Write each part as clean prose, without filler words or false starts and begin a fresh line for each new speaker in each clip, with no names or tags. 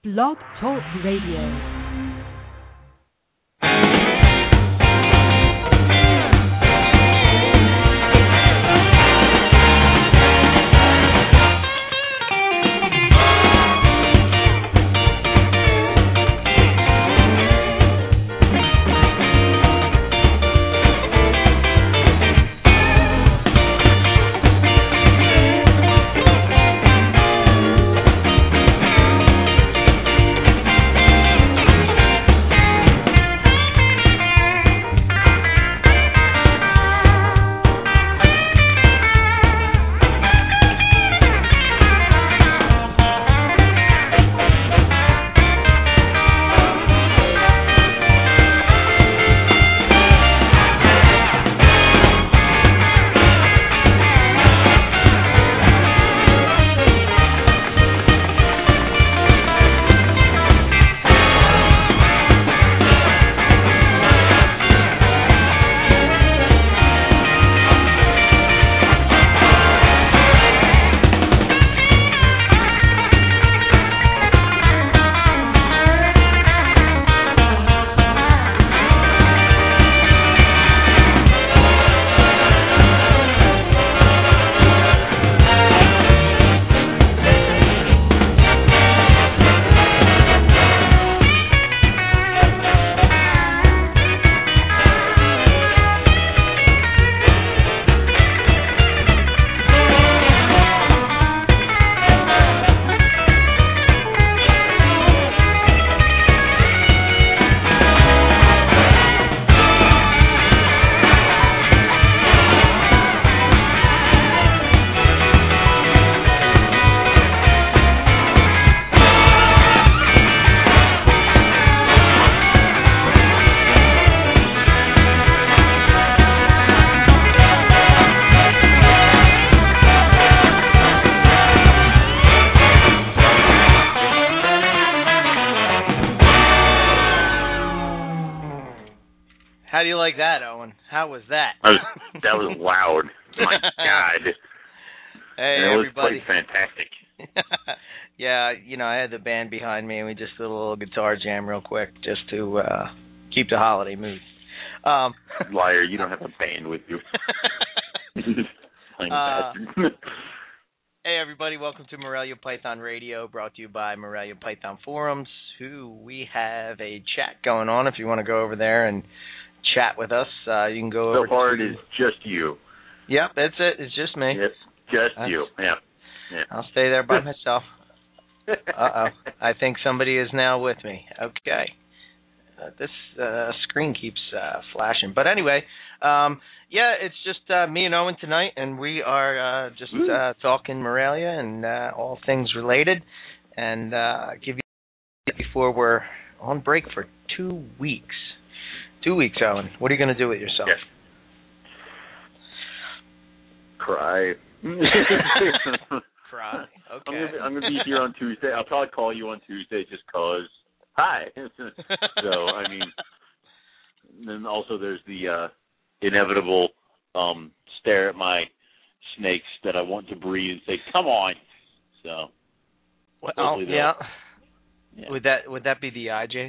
Blog Talk Radio.
How do you like that, Owen? How was that?
That was loud. My God.
Hey,
and it
everybody.
was quite fantastic.
Yeah, I had the band behind me, and we just did a little guitar jam real quick just to keep the holiday mood.
Liar, you don't have a band with you. Bastard.
Hey, everybody, welcome to Morelia Python Radio, brought to you by Morelia Python Forums, who we have a chat going on. If you want to go over there and chat with us, you can go over
so far, it is just you.
Yep, that's it. It's just me.
It's just you. Yeah.
I'll stay there by myself. Uh-oh. I think somebody is now with me. Okay. This screen keeps flashing. But anyway, it's just me and Owen tonight, and we are just talking Morelia and all things related. And give you before we're on break for 2 weeks. 2 weeks, Owen. What are you going to do with yourself?
Yes. Cry.
Cry. Okay.
I'm gonna be here on Tuesday. I'll probably call you on Tuesday just 'cause. Hi. So I mean, then also there's the inevitable stare at my snakes that I want to breathe and say, "Come on." So.
Well, yeah. Would that be the IJs?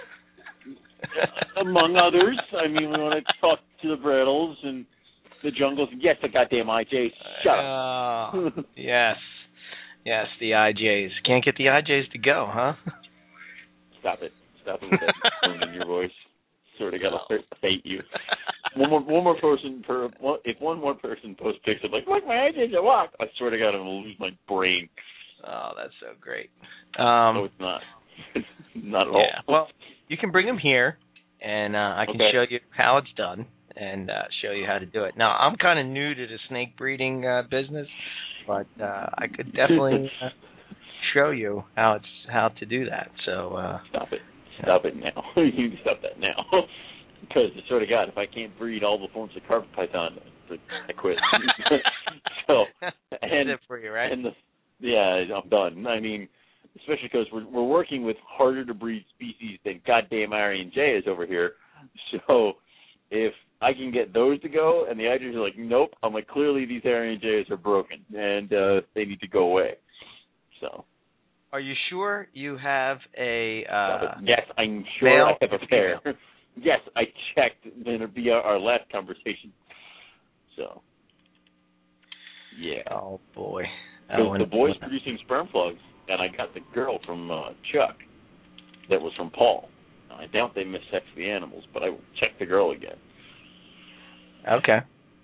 Among others. I mean, we want to talk to the Brittles and the Jungles. Yes, the goddamn IJs. Shut up.
Yes, the IJs. Can't get the IJs to go, huh?
Stop it with that tone in your voice. Sort of got to hate you. One more person if one more person posts pics of like, look, my IJs are walk. I sort of got to lose my brain.
Oh, that's so great.
No, it's not. Not at all.
Yeah. Well, you can bring them here, and I can show you how it's done and show you how to do it. Now, I'm kind of new to the snake breeding business, but I could definitely show you how to do that. So
stop it. Stop it now. You need to stop that now. Because I swear to God, if I can't breed all the forms of carpet python, I quit. So
that's it for you, right?
I'm done. I mean, especially because we're working with harder to breed species than goddamn Aryan Jay is over here. So if I can get those to go, and the IJs are like, nope, I'm like, clearly these Aryan Jays are broken, and they need to go away. So
Are you sure you have a
yes, I'm sure
male
I have a pair. Yes, I checked via our last conversation. So, yeah.
Oh boy.
The boy's producing sperm plugs, and I got the girl from Chuck that was from Paul. I doubt they missexed the animals, but I will check the girl again.
Okay.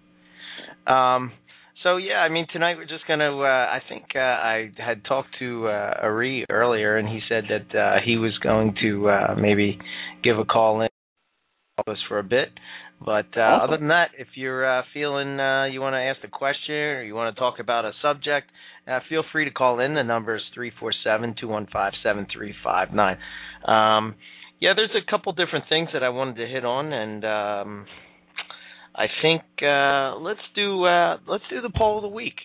So yeah, I mean tonight we're just gonna. I think I had talked to Ari earlier, and he said that he was going to maybe give a call in, help us for a bit. But other than that, if you're feeling you want to ask a question or you want to talk about a subject, feel free to call in. The number is 347-215-7359. Yeah, there's a couple different things that I wanted to hit on, and I think let's do the poll of the week.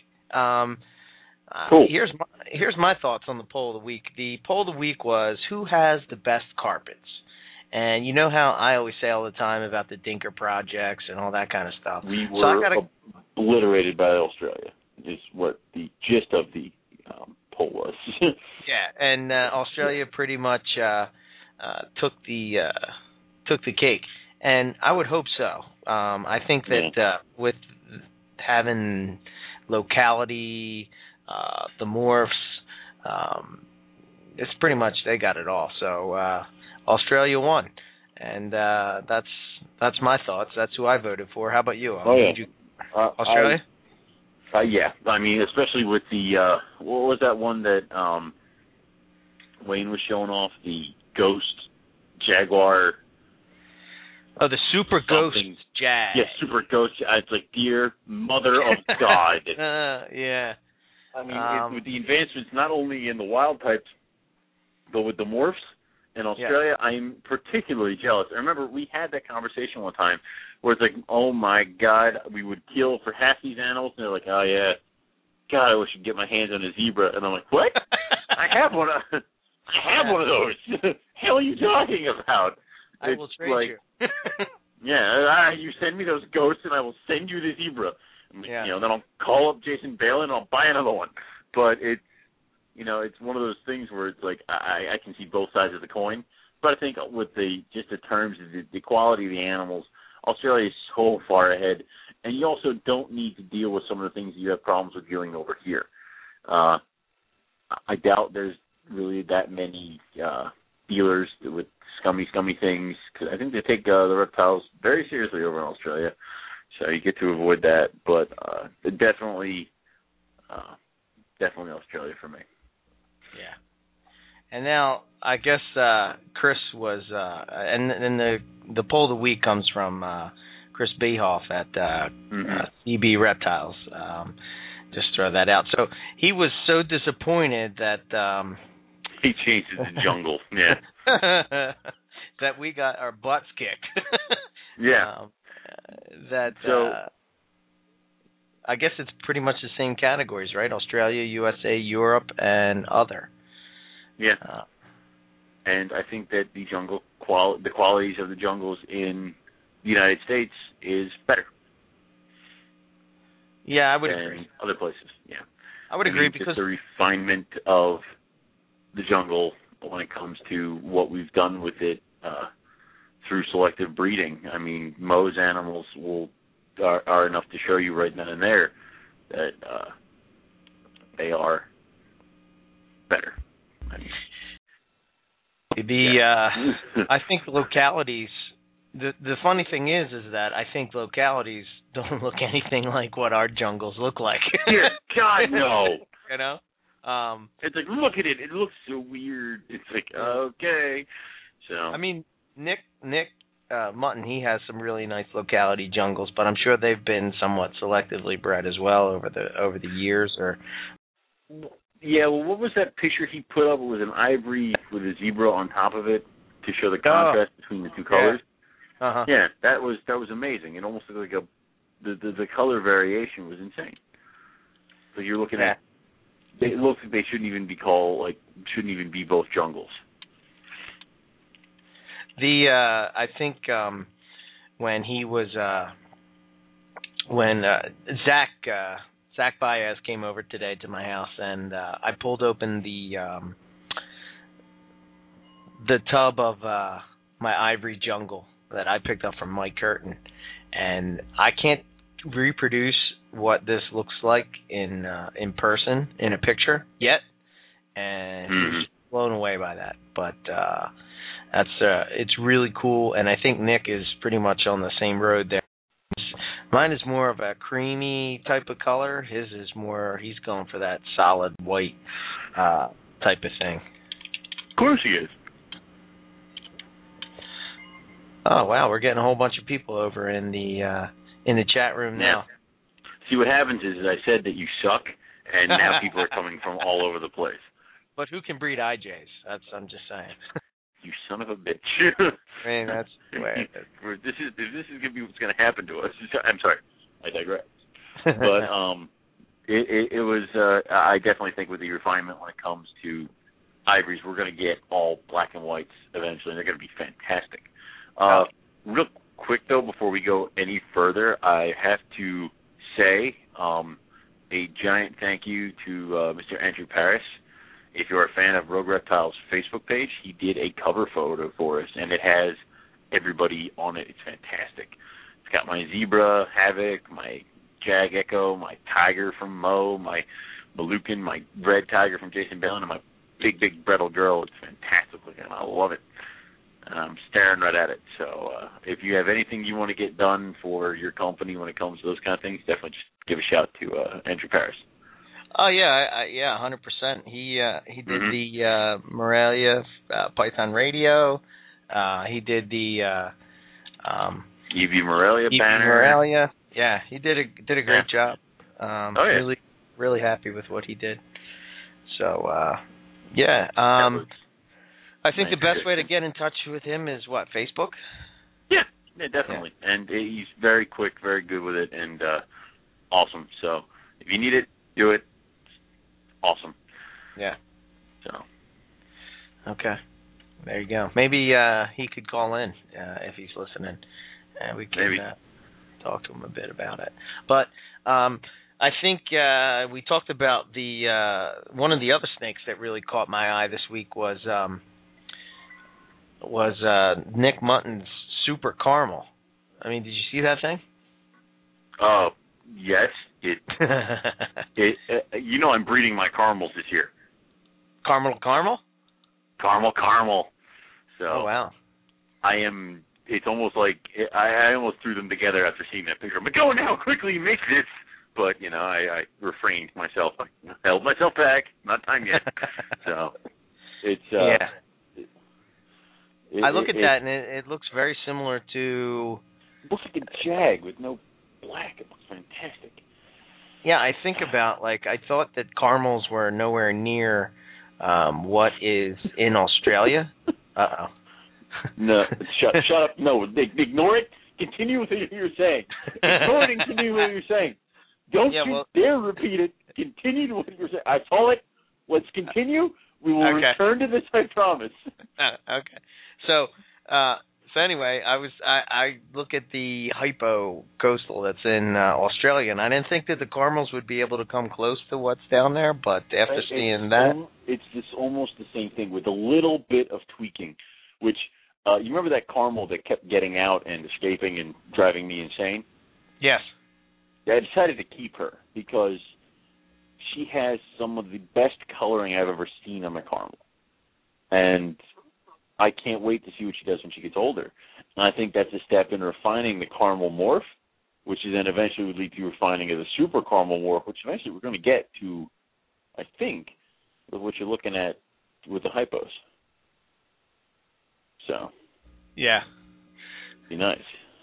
Cool.
Here's my thoughts on the poll of the week. The poll of the week was who has the best carpets. And you know how I always say all the time about the Dinker projects and all that kind of stuff.
We were obliterated by Australia, is what the gist of the poll was.
Yeah, and Australia pretty much took the cake, and I would hope so. I think that with having locality, the morphs, it's pretty much they got it all. So Australia won, and that's my thoughts. That's who I voted for. How about you? Australia?
Yeah, I mean, especially with the what was that one that Wayne was showing off, the Ghost Jaguar.
Oh, the Super Ghost Jag.
Yeah, Super Ghost. It's like, dear Mother of God.
Yeah.
I mean, with the advancements not only in the wild types, but with the morphs in Australia, I'm particularly jealous. I remember we had that conversation one time where it's like, oh my God, we would kill for half these animals, and they're like, oh yeah, God, I wish I could get my hands on a zebra. And I'm like, what? I have one of those. Hell are you talking about?
I will trade you.
Yeah, you send me those ghosts, and I will send you the zebra.
Yeah.
You know, then I'll call up Jason Bailey, and I'll buy another one. But it's, you know, it's one of those things where it's like I can see both sides of the coin. But I think with the terms of the quality of the animals, Australia is so far ahead, and you also don't need to deal with some of the things you have problems with dealing over here. I doubt there's really that many dealers with scummy things, because I think they take the reptiles very seriously over in Australia, so you get to avoid that. But definitely Australia for me.
Yeah. And now I guess Chris was, and the poll of the week comes from Chris Behoff at CB Reptiles. Just throw that out. So he was so disappointed that
he changes the jungle. Yeah.
That we got our butts kicked.
Yeah.
I guess it's pretty much the same categories, right? Australia, USA, Europe, and other.
Yeah. And I think that the qualities of the jungles in the United States is better.
Yeah, I would agree.
Other places, yeah.
I would agree because
the refinement of the jungle when it comes to what we've done with it through selective breeding. I mean, Moe's animals are enough to show you right then and there that they are better.
I think localities. The funny thing is that I think localities don't look anything like what our jungles look like.
Dear God, no.
You know,
it's like, look at it. It looks so weird. It's like, okay. So
I mean, Nick Mutton, he has some really nice locality jungles, but I'm sure they've been somewhat selectively bred as well over the years. Or
yeah, well, what was that picture he put up? It was an ivory with a zebra on top of it to show the contrast between the two colors.
Uh-huh.
Yeah, that was amazing. It almost looked like the color variation was insane. So you're looking at, it looks like they shouldn't even be both jungles.
I think when he was Zach Baez came over today to my house, and I pulled open the the tub of my ivory jungle that I picked up from Mike Curtin, and I can't reproduce what this looks like in person in a picture yet, and he's blown away by that. But it's really cool, and I think Nick is pretty much on the same road there. Mine is more of a creamy type of color. His is more, he's going for that solid white type of thing.
Of course he is.
Oh wow, we're getting a whole bunch of people over in the chat room now.
See, what happens is I said that you suck, and now people are coming from all over the place.
But who can breed IJs? I'm just saying.
You son of a bitch.
I mean, that's the way.
This is gonna be what's gonna happen to us. I'm sorry, I digress. But it was. I definitely think with the refinement when it comes to ivories, we're gonna get all black and whites eventually. They're gonna be fantastic. Real quick though, before we go any further, I have to say a giant thank you to Mr. Andrew Paris. If you're a fan of Rogue Reptile's Facebook page, he did a cover photo for us, and it has everybody on it. It's fantastic. It's got my zebra, Havoc, my Jag Echo, my tiger from Mo, my Malukin, my red tiger from Jason Balin, and my big Brettle girl. It's fantastic looking. I love it. I'm staring right at it. So if you have anything you want to get done for your company when it comes to those kind of things, definitely just give a shout to Andrew Paris.
Oh yeah, 100%. He did the Morelia Python Radio. He did the
EV Morelia banner.
Morelia. Yeah, he did a great job. Really happy with what he did. So yeah. I think the best way to get in touch with him is what, Facebook?
Yeah, definitely. Yeah. And he's very quick, very good with it, and awesome. So if you need it, do it. Awesome.
Yeah.
So.
Okay. There you go. Maybe he could call in if he's listening, and we can talk to him a bit about it. But I think we talked about the one of the other snakes that really caught my eye this week was Nick Mutton's Super Caramel. I mean, did you see that thing?
Oh, yes. I'm breeding my caramels this year.
Caramel?
Caramel. So.
Oh, wow.
It's almost like I almost threw them together after seeing that picture. But go now, quickly, make this. But, I refrained myself. I held myself back. Not time yet. So, it's... I
look at that, and it looks very similar to...
It looks like a Jag with no black. It looks fantastic.
Yeah, I think about, I thought that caramels were nowhere near what is in Australia. Uh-oh.
No, shut up. No, ignore it. Continue with what you're saying. Ignore it and continue with what you're saying. Don't dare repeat it. Continue to what you're saying. I saw it. Let's continue. We will return to this, I promise.
Okay. So anyway, I look at the Hypo Coastal that's in Australia, and I didn't think that the caramels would be able to come close to what's down there, but after seeing that...
It's just almost the same thing with a little bit of tweaking, which, you remember that caramel that kept getting out and escaping and driving me insane?
Yes.
I decided to keep her because she has some of the best coloring I've ever seen on a caramel. And I can't wait to see what she does when she gets older. And I think that's a step in refining the caramel morph, which then eventually would lead to refining of the super caramel morph, which eventually we're going to get to, I think, with what you're looking at with the hypos. So.
Yeah.
Be nice.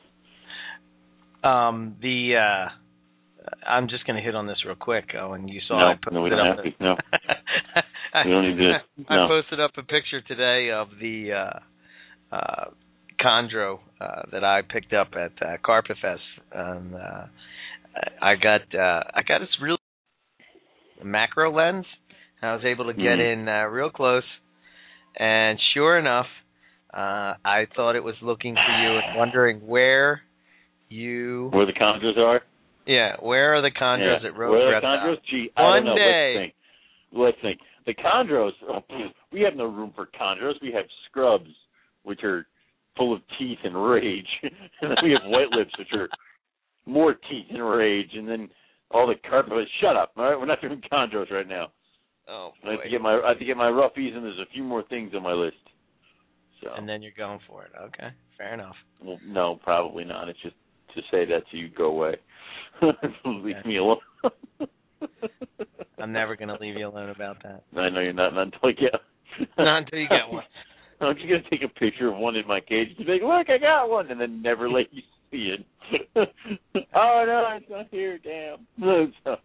I'm just going to hit on this real quick, and you saw I posted
we don't have to. No. We don't need to. No.
I posted up a picture today of the chondro that I picked up at Carpetfest, and I got this real macro lens. I was able to get in real close, and sure enough, I thought it was looking for you and wondering where the
chondros are.
Yeah, where are the chondros at Rogue Reptile?
Where are the chondros? Gee, I don't know. Let's think. The chondros, we have no room for chondros. We have scrubs, which are full of teeth and rage. And then we have white lips, which are more teeth and rage. And then all the carpet. Shut up, all right? We're not doing chondros right now.
Oh, boy.
I have to get my roughies, and there's a few more things on my list. So.
And then you're going for it. Okay, fair enough.
Well, no, probably not. It's just to say that so you go away. Leave me alone.
I'm never going to leave you alone about that.
I know you're not until I get.
Not until you get one.
I'm just going to take a picture of one in my cage and be like, look, I got one, and then never let you see it. Oh, no, it's not here, damn. So,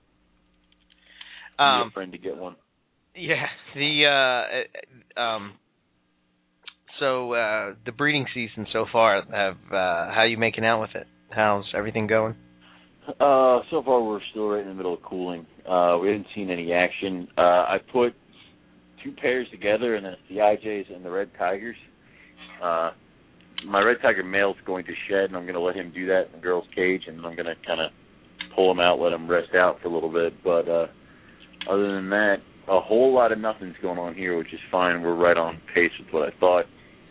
a friend to get one.
Yeah, the breeding season so far, how are you making out with it? How's everything going?
So far we're still right in the middle of cooling. We haven't seen any action. I put 2 pairs together, and that's the IJs and the Red Tigers. My Red Tiger male's going to shed, and I'm going to let him do that in the girl's cage, and I'm going to kind of pull him out, let him rest out for a little bit. But other than that, a whole lot of nothing's going on here, which is fine. We're right on pace with what I thought.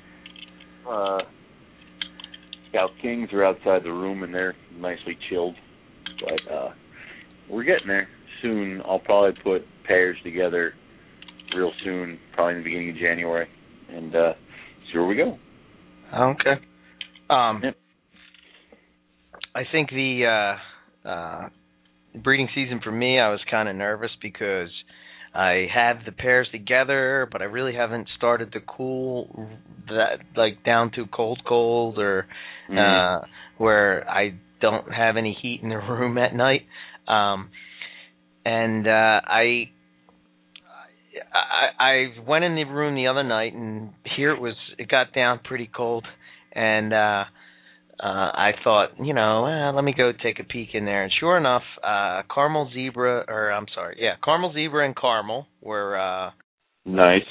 Scout Kings are outside the room, and they're nicely chilled. But we're getting there. Soon, I'll probably put pairs together real soon, probably in the beginning of January, and see where we go.
Okay.
Yep.
I think the breeding season for me, I was kind of nervous because I have the pairs together, but I really haven't started to cool that like down to cold or where I don't have any heat in the room at night. And I went in the room the other night, and here it got down pretty cold, and I thought, let me go take a peek in there. And sure enough, Caramel Zebra and Caramel were
nice.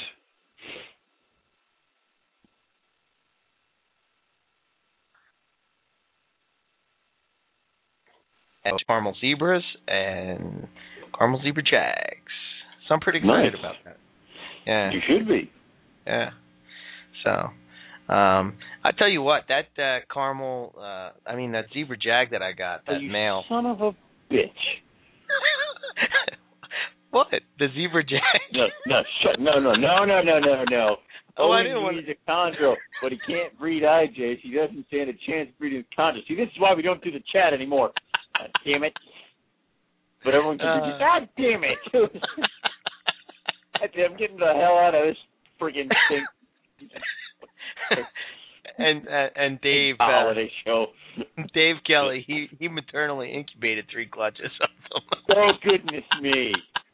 Caramel Zebras and Caramel Zebra Jags. So I'm pretty excited about that. Yeah.
You should be.
Yeah. So, I tell you what, that that Zebra Jag that I got, that male.
Son of a bitch.
What? The Zebra Jag?
No.
Oh, I didn't want
to. He's a chondro, but he can't breed IJs. He doesn't stand a chance breeding chondros. See, this is why we don't do the chat anymore. God damn it. But everyone can do God damn it. I'm getting the hell out of this friggin' thing.
And Dave
holiday show.
Dave Kelly, he maternally incubated 3 clutches of them.
Oh goodness me.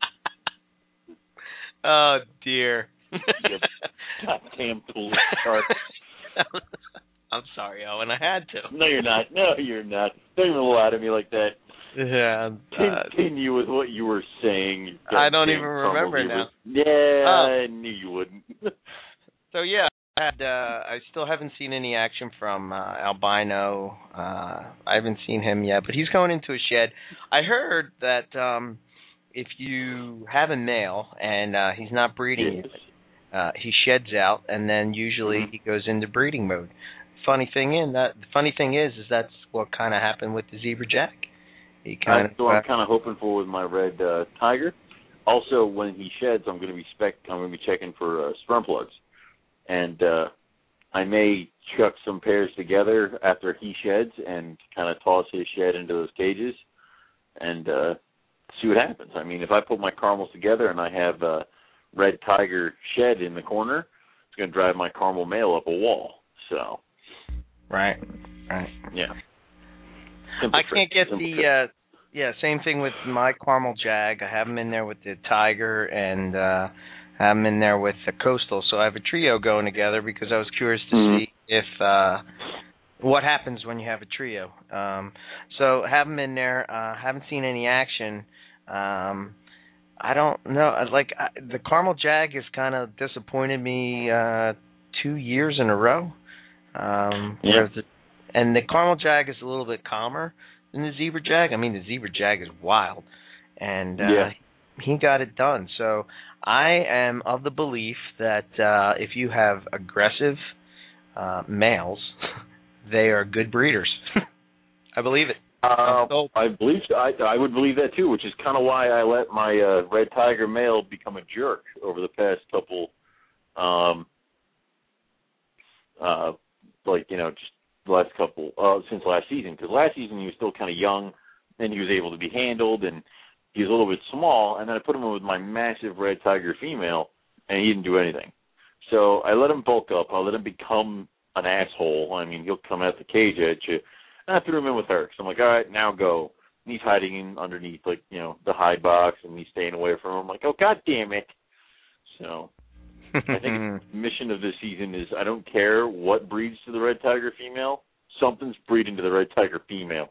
Oh dear.
You goddamn foolish shark.
I'm sorry, Owen. I had to.
No, you're not. Don't even lie to me like that.
Yeah.
Continue with what you were saying.
I don't even remember now.
I knew you wouldn't.
So yeah, I still haven't seen any action from Albino. I haven't seen him yet, but he's going into a shed. I heard that if you have a male and he's not breeding yet, he sheds out, and then usually he goes into breeding mode. The funny thing is that's what kind of happened with the Zebra Jag.
I'm kind of hoping for with my Red Tiger. Also, when he sheds, I'm going to be checking for sperm plugs, and I may chuck some pairs together after he sheds and kind of toss his shed into those cages and see what happens. I mean, if I put my caramels together and I have a Red Tiger shed in the corner, it's going to drive my caramel male up a wall. So,
right,
yeah.
I can't get the same thing with my Caramel Jag. I have them in there with the Tiger and have them in there with the Coastal. So I have a trio going together because I was curious to see if what happens when you have a trio. So have them in there. Haven't seen any action. I don't know. The Caramel Jag has kind of disappointed me 2 years in a row. And the Caramel Jag is a little bit calmer than the Zebra Jag. I mean, the Zebra Jag is wild, and he got it done. So I am of the belief that if you have aggressive males, they are good breeders. I believe it.
I believe I would believe that too, which is kind of why I let my red tiger male become a jerk over the past couple, just the last couple since last season. Because last season he was still kind of young, and he was able to be handled, and he was a little bit small. And then I put him in with my massive red tiger female, and he didn't do anything. So I let him bulk up. I let him become an asshole. I mean, he'll come out the cage at you. And I threw him in with her. So I'm like, all right, now go. And he's hiding in underneath, the high box, and he's staying away from him. I'm like, oh, God damn it. So I think the mission of this season is I don't care what breeds to the red tiger female. Something's breeding to the red tiger female.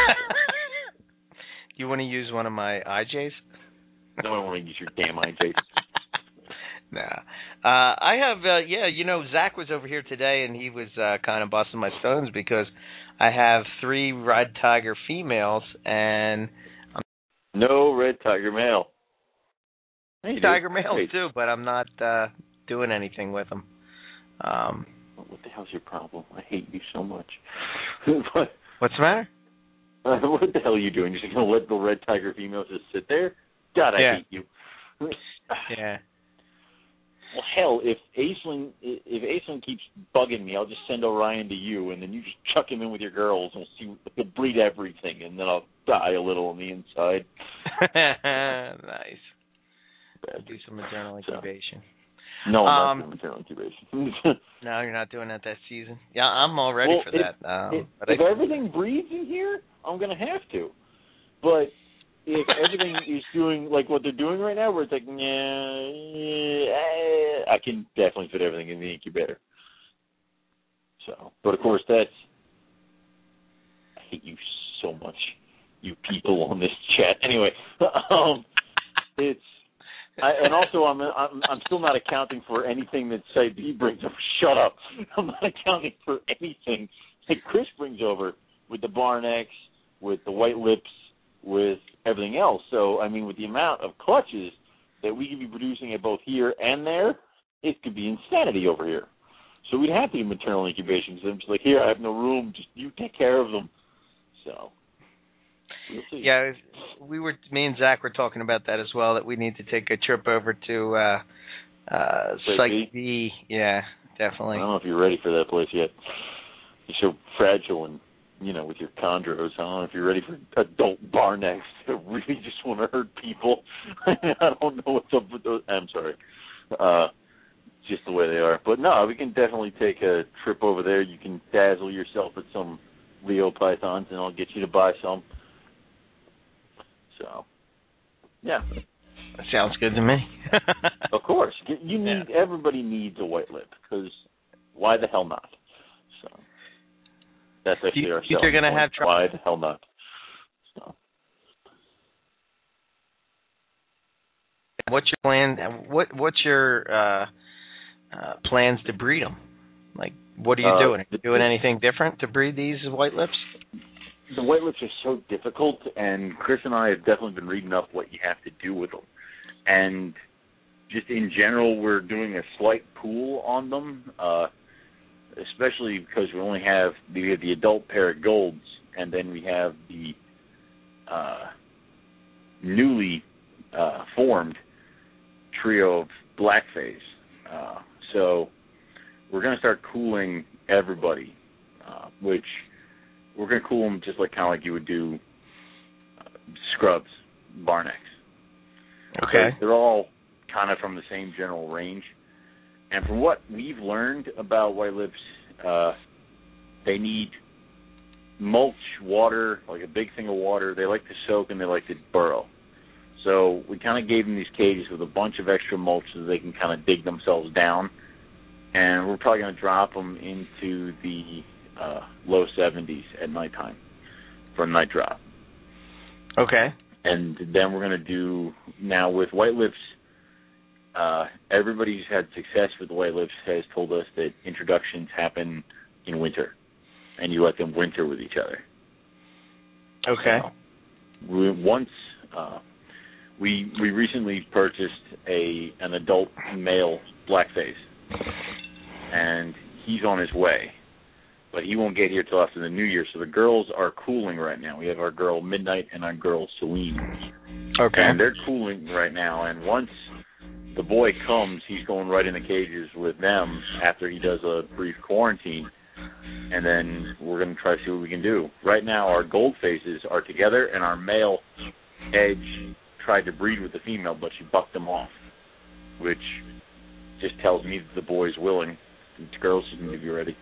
You want to use one of my IJs?
No, I don't want to use your damn IJs.
Nah. I have, Zach was over here today, and he was kind of busting my stones because I have 3 red tiger females, and
no red tiger male.
Tiger males too, but I'm not doing anything with them.
What the hell's your problem? I hate you so much.
What's the matter?
What the hell are you doing? You're just going to let the red tiger females just sit there? God, I hate you.
Yeah.
Well, hell, if Aisling keeps bugging me, I'll just send Orion to you, and then you just chuck him in with your girls and see he'll breed everything, and then I'll die a little on the inside.
Nice. Do some maternal incubation.
No, I'm not doing maternal incubation.
No, you're not doing that season. Yeah, I'm all ready for that.
If everything breeds in here, I'm going to have to. But if everything is doing like what they're doing right now, where it's like, I can definitely fit everything in the incubator. So, but of course, I hate you so much, you people on this chat. Anyway, and also I'm still not accounting for anything that Side B brings over. Shut up! I'm not accounting for anything that Chris brings over with the Barn X, with the White Lips, with everything else. So, I mean, with the amount of clutches that we could be producing at both here and there, it could be insanity over here. So we'd have to do maternal incubation because I'm just like, here, I have no room. Just you take care of them. So, we'll see.
Yeah, me and Zach were talking about that as well, that we need to take a trip over to Site B. Yeah, definitely.
I don't know if you're ready for that place yet. You're so fragile and, with your chondros. I don't know if you're ready for adult barn eggs that really just want to hurt people. I don't know what's up with those. I'm sorry. Just the way they are. But no, we can definitely take a trip over there. You can dazzle yourself at some Leo pythons, and I'll get you to buy some. So, yeah.
That sounds good to me.
Of course. Everybody needs a white lip, because why the hell not? So, that's actually our selling
you're gonna
point.
have
Why the hell not? So.
What's your plan? What's your plans to breed them? Like, what are you doing? Are you doing anything different to breed these white lips?
The white lips are so difficult, and Chris and I have definitely been reading up what you have to do with them. And just in general, we're doing a slight pool on them, especially because we have the adult pair of golds, and then we have the newly formed trio of blackface. So we're going to start cooling everybody, which we're going to cool them just kind of like you would do scrubs, Barn X.
Okay.
They're all kind of from the same general range. And from what we've learned about white lips, they need mulch, water, like a big thing of water. They like to soak and they like to burrow. So we kind of gave them these cages with a bunch of extra mulch so they can kind of dig themselves down. And we're probably going to drop them into the low 70s at nighttime for a night drop.
Okay.
And then we're going to do, now with white lips, everybody who's had success with the white lips has told us that introductions happen in winter, and you let them winter with each other.
Okay.
So, once We recently purchased an adult male blackface, and he's on his way, but he won't get here till after the New Year. So the girls are cooling right now. We have our girl Midnight and our girl Celine.
Okay.
And they're cooling right now. And once the boy comes, he's going right in the cages with them after he does a brief quarantine. And then we're going to try to see what we can do. Right now, our gold faces are together, and our male Edge tried to breed with the female, but she bucked him off, which just tells me that the boy's willing. The girls seem to be ready.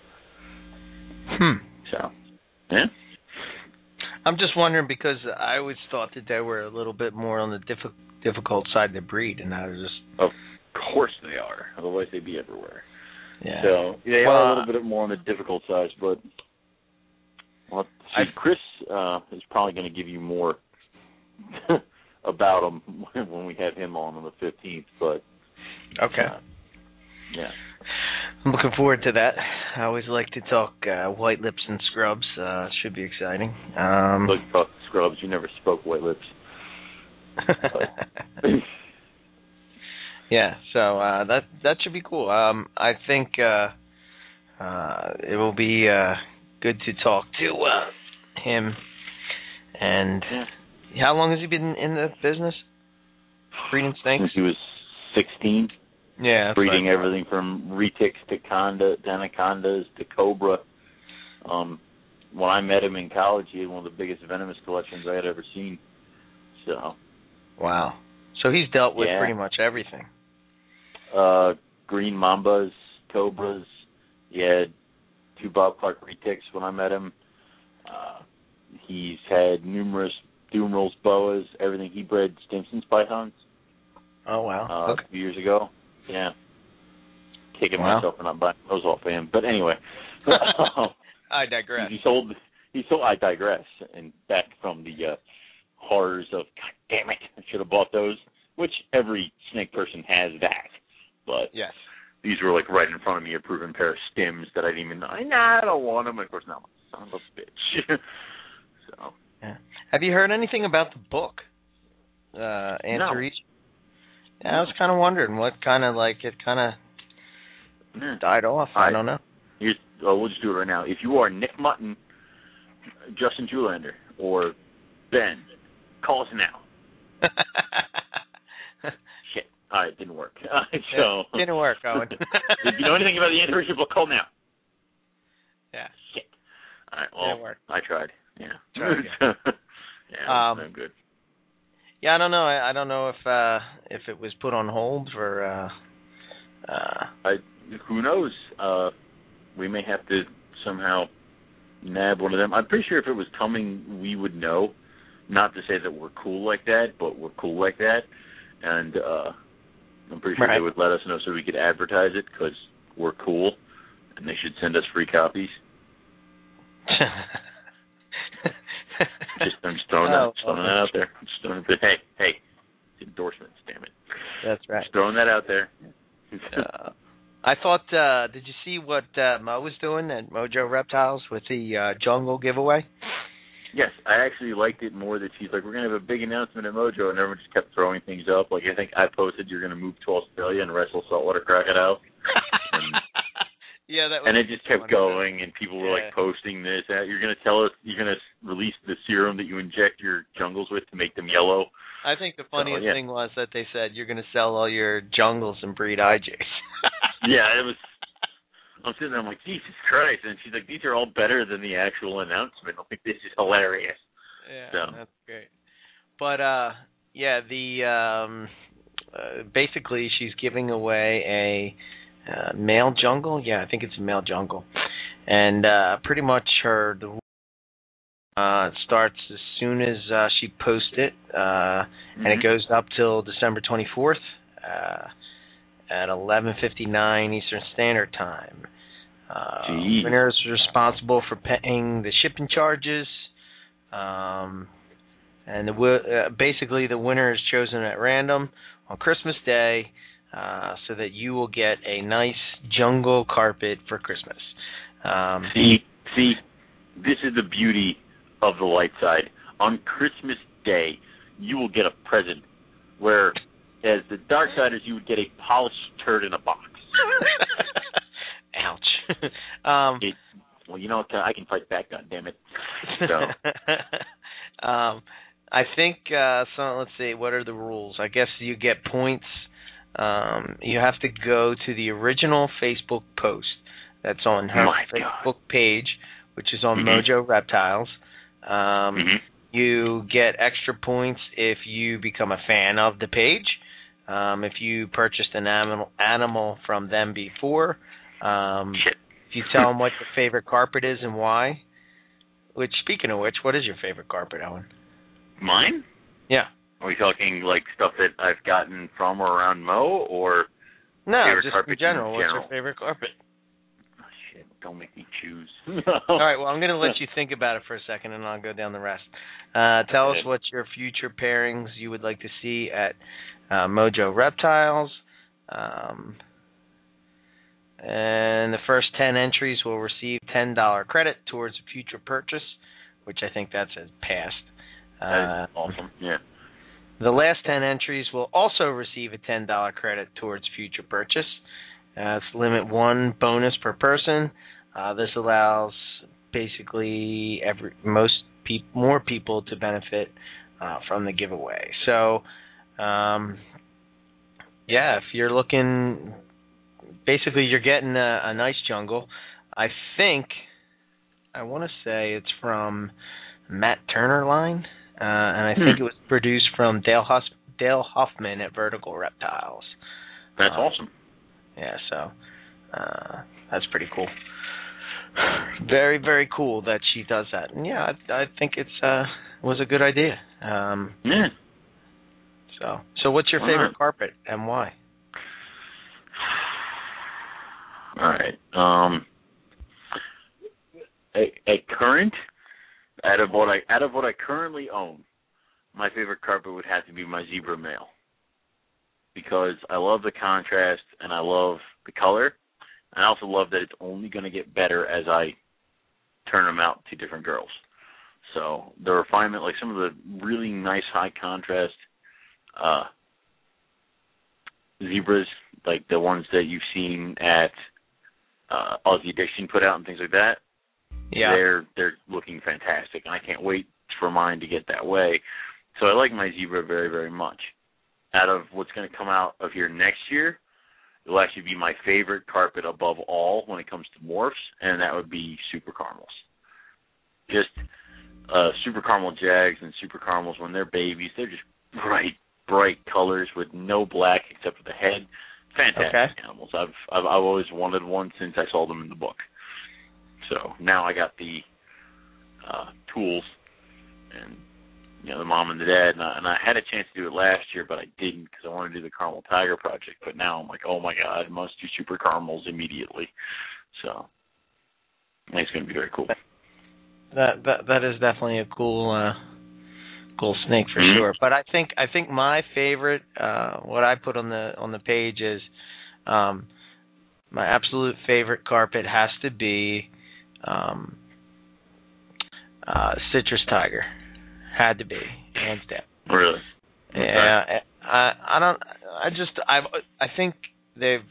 So, yeah.
I'm just wondering because I always thought that they were a little bit more on the difficult side to breed, and I was just...
Of course they are. Otherwise they'd be everywhere.
Yeah.
So they are a little bit more on the difficult side, but Chris is probably going to give you more about him when we have him on the 15th. But
okay.
Yeah.
I'm looking forward to that. I always like to talk white lips and scrubs. Should be exciting.
Look, talk scrubs. You never spoke white lips.
Yeah, so that should be cool. I think it will be good to talk to him. And how long has he been in the business? Breeding snakes?
Since he was 16.
Yeah.
Breeding everything from retics to anacondas to cobra. When I met him in college, he had one of the biggest venomous collections I had ever seen. So.
Wow. So he's dealt with pretty much everything.
Green mambas, cobras. He had 2 Bob Clark retics when I met him. He's had numerous Dumerals, boas, everything. He bred Stimson's pythons.
Oh, wow.
A few years ago. Yeah. Kicking myself for not buying those off of him. But anyway.
I digress.
I digress. And back from the horrors of, God damn it, I should have bought those, which every snake person has that. But
yes.
These were like right in front of me, a proven pair of stims that I didn't even know. I don't want them. Of course, not. Son of a bitch. So.
Yeah. Have you heard anything about the book? Answer Each? Yeah, I was kind of wondering what kind of it died off. I don't know.
We'll just do it right now. If you are Nick Mutton, Justin Julander, or Ben, call us now. Shit. All right, didn't work.
Didn't work, Owen.
If you know anything about the Answer Each book, call now.
Yeah.
Shit. All right, well,
didn't work.
I tried. Yeah.
Try again.
Yeah, I'm good.
Yeah, I don't know. I don't know if it was put on hold for.
Who knows? We may have to somehow nab one of them. I'm pretty sure if it was coming, we would know. Not to say that we're cool like that, but we're cool like that, and I'm pretty sure they would let us know so we could advertise it because we're cool, and they should send us free copies. I'm just throwing that out there. I'm just throwing hey, endorsements, damn it.
That's right.
Just throwing that out there.
I thought, did you see what Mo was doing at Mojo Reptiles with the jungle giveaway?
Yes, I actually liked it more that she's like, we're going to have a big announcement at Mojo, and everyone just kept throwing things up. Like, I think I posted you're going to move to Australia and wrestle saltwater crocodile.
Yeah, that was.
And it just kept going, and people were like posting this. You're going to tell us you're going to release the serum that you inject your jungles with to make them yellow.
I think the funniest thing was that they said you're going to sell all your jungles and breed IJs.
Yeah, it was. I'm sitting there, I'm like, Jesus Christ, and she's like, these are all better than the actual announcement. I'm like, this is hilarious.
Yeah, that's great. But basically she's giving away a male jungle. Yeah, I think it's a male jungle, and pretty much it starts as soon as she posts it, and it goes up till December 24th at 11:59 Eastern Standard Time. Winner is responsible for paying the shipping charges, and basically the winner is chosen at random on Christmas Day. So that you will get a nice jungle carpet for Christmas.
See, this is the beauty of the light side. On Christmas Day, you will get a present Where as the dark side is you would get a polished turd in a box.
Ouch.
Well, you know, I can fight back, goddammit. So.
I think, so let's see, what are the rules? I guess you get points. You have to go to the original Facebook post that's on her Facebook page, which is on Mojo Reptiles. You get extra points if you become a fan of the page. If you purchased an animal from them before. If you tell them what your favorite carpet is and why. Which, speaking of which, what is your favorite carpet, Owen?
Mine?
Yeah.
Are we talking like stuff that I've gotten from or around Mo, or
no,
favorite
just
carpet
in general?
in general?
What's your favorite carpet?
Oh, shit, don't make me choose.
All right, well, I'm going to let you think about it for a second, and I'll go down the rest. Tell us what your future pairings you would like to see at Mojo Reptiles. And the first 10 entries will receive $10 credit towards a future purchase, which I think that's a pass.
That's awesome, yeah.
The last 10 entries will also receive a $10 credit towards future purchase. It's limit 1 bonus per person. This allows basically more people to benefit from the giveaway. So, yeah, if you're looking, basically you're getting a nice jungle. I want to say it's from Matt Turner line. And I think it was produced from Dale Hoffman at Vertical Reptiles.
That's awesome.
Yeah, so that's pretty cool. Very, very cool that she does that. And yeah, I think was a good idea.
Yeah.
So what's your favorite carpet and why?
All right. A current. Out of what I currently own, my favorite carpet would have to be my zebra male, because I love the contrast and I love the color. And I also love that it's only going to get better as I turn them out to different girls. So the refinement, like some of the really nice high contrast zebras, like the ones that you've seen at Aussie Addiction put out and things like that. Yeah, they're looking fantastic, and I can't wait for mine to get that way. So I like my zebra very, very much. Out of what's going to come out of here next year, it'll actually be my favorite carpet above all when it comes to morphs, and that would be super caramels. Just super caramel jags and super caramels when they're babies, they're just bright colors with no black except for the head. Fantastic animals. I've always wanted one since I saw them in the book. So now I got the tools and the mom and the dad, and I had a chance to do it last year, but I didn't because I wanted to do the Caramel Tiger project. But now I'm like, oh my God, I must do super caramels immediately. So I think it's going to be very cool.
That is definitely a cool snake for sure. But I think my favorite, what I put on the page is my absolute favorite carpet has to be Citrus Tiger. Had to be, hands down.
Really?
Yeah. Okay. I think they've.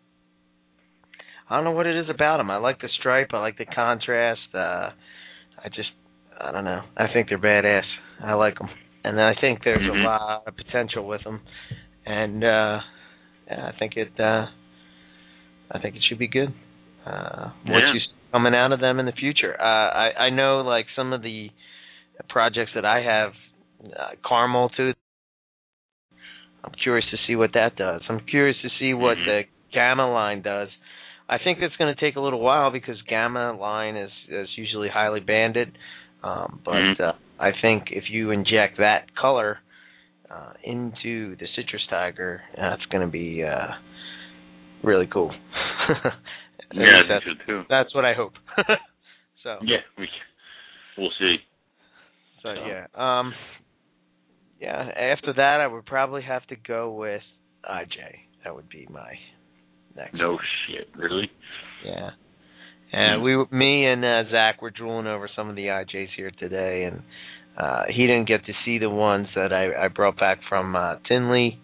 I don't know what it is about them. I like the stripe. I like the contrast. I don't know. I think they're badass. I like them, and I think there's a lot of potential with them, and I think it should be good. What you see coming out of them in the future. I know, like some of the projects that I have, caramel too. I'm curious to see what that does. I'm curious to see what the Gamma line does. I think it's going to take a little while because Gamma line is usually highly banded. But I think if you inject that color into the Citrus Tiger, it's going to be really cool.
Yeah, I think so too.
That's what I hope. So
yeah, we'll see.
So yeah. After that, I would probably have to go with IJ. That would be my next.
No shit, really?
Yeah. And me and Zach were drooling over some of the IJs here today, and he didn't get to see the ones that I brought back from Tinley,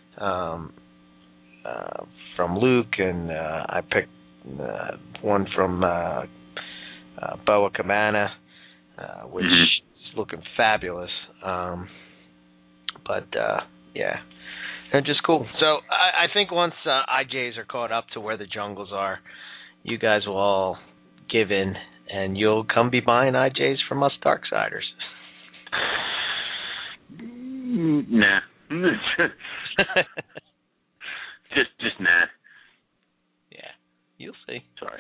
from Luke, and I picked one from Boa Cabana, which is looking fabulous. But yeah, they're just cool. So I think once IJs are caught up to where the jungles are, you guys will all give in, and you'll come be buying IJs from us Darksiders.
Nah. just nah.
Yeah, you'll see.
Sorry.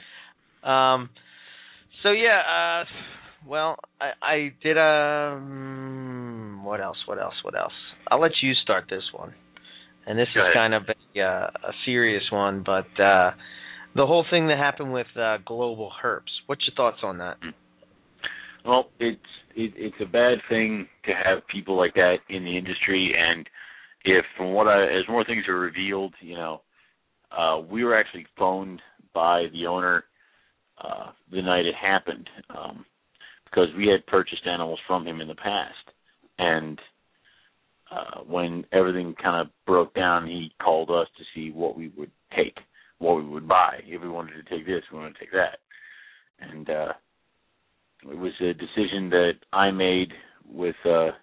So yeah, well, I did what else? I'll let you start this one. And this is kind of a serious one, but the whole thing that happened with Global Herps. What's your thoughts on that?
Well, it's a bad thing to have people like that in the industry, and if as more things are revealed, we were actually phoned by the owner the night it happened, because we had purchased animals from him in the past, and when everything kind of broke down, he called us to see what we would take, what we would buy. If we wanted to take this, we wanted to take that. And it was a decision that I made with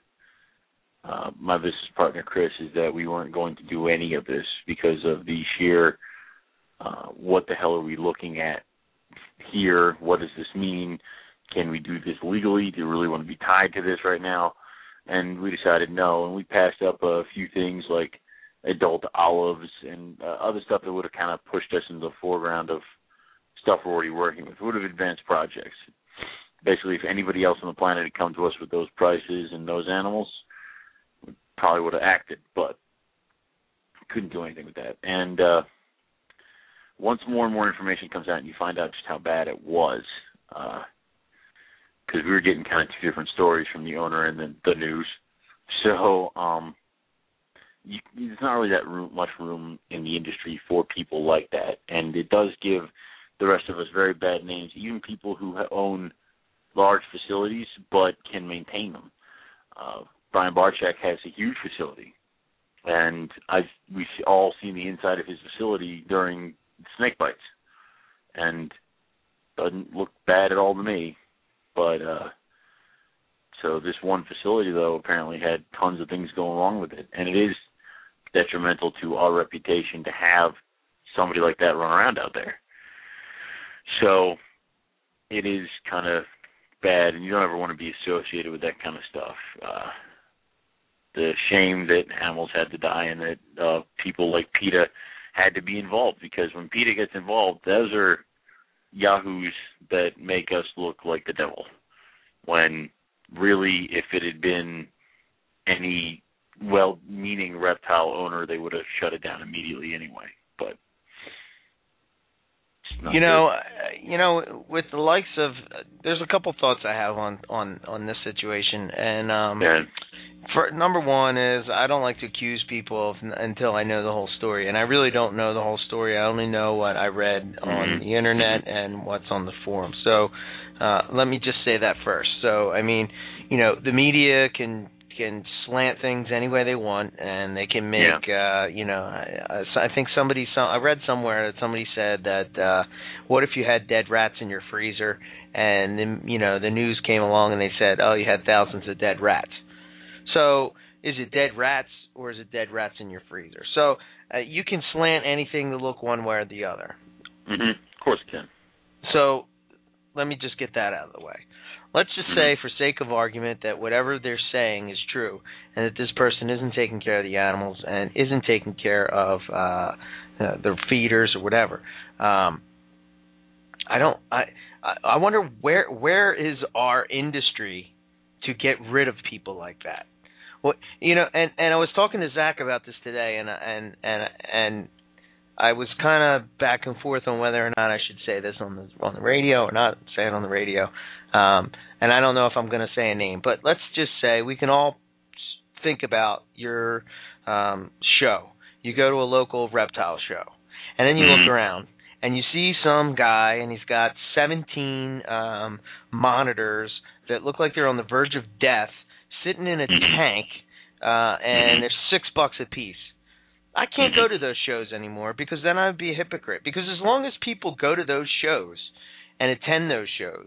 my business partner, Chris, is that we weren't going to do any of this because of the sheer what the hell are we looking at here? What does this mean? Can we do this legally? Do we really want to be tied to this right now? And we decided no, and we passed up a few things like adult olives and other stuff that would have kind of pushed us into the foreground of stuff we're already working with. We would have advanced projects. Basically, if anybody else on the planet had come to us with those prices and those animals, we probably would have acted, but couldn't do anything with that. And once more and more information comes out and you find out just how bad it was, because we were getting kind of two different stories from the owner and the news. So there's not really that much room in the industry for people like that, and it does give the rest of us very bad names, even people who own large facilities but can maintain them. Brian Barczyk has a huge facility, and we've all seen the inside of his facility during snake bites, and doesn't look bad at all to me. But so this one facility, though, apparently had tons of things going wrong with it, and it is detrimental to our reputation to have somebody like that run around out there. So it is kind of bad, and you don't ever want to be associated with that kind of stuff. The shame that animals had to die and that people like PETA had to be involved, because when PETA gets involved, those are yahoos that make us look like the devil, when really if it had been any well-meaning reptile owner, they would have shut it down immediately anyway. But
with the likes of, there's a couple thoughts I have on this situation, and for number one is I don't like to accuse people until I know the whole story, and I really don't know the whole story. I only know what I read on the internet and what's on the forum. So let me just say that first. So I mean, the media can slant things any way they want, and they can make I think I read somewhere that somebody said that what if you had dead rats in your freezer, and then the news came along and they said, oh, you had thousands of dead rats. So is it dead rats or is it dead rats in your freezer? So you can slant anything to look one way or the other.
Mm-hmm. Of course you can.
So let me just get that out of the way. Let's just say, for sake of argument, that whatever they're saying is true, and that this person isn't taking care of the animals and isn't taking care of their feeders or whatever. I wonder where is our industry to get rid of people like that? Well, and I was talking to Zach about this today, and I was kind of back and forth on whether or not I should say this on the radio or not say it on the radio. And I don't know if I'm going to say a name, but let's just say we can all think about your show. You go to a local reptile show, and then you look around, and you see some guy, and he's got 17 monitors that look like they're on the verge of death, sitting in a tank, and they're $6 a piece. I can't go to those shows anymore because then I'd be a hypocrite. Because as long as people go to those shows and attend those shows,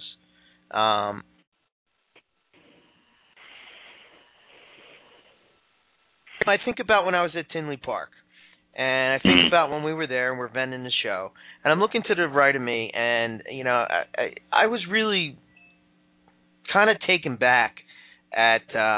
I think about when I was at Tinley Park, and I think about when we were there and we're vending the show, and I'm looking to the right of me, and I was really kind of taken back at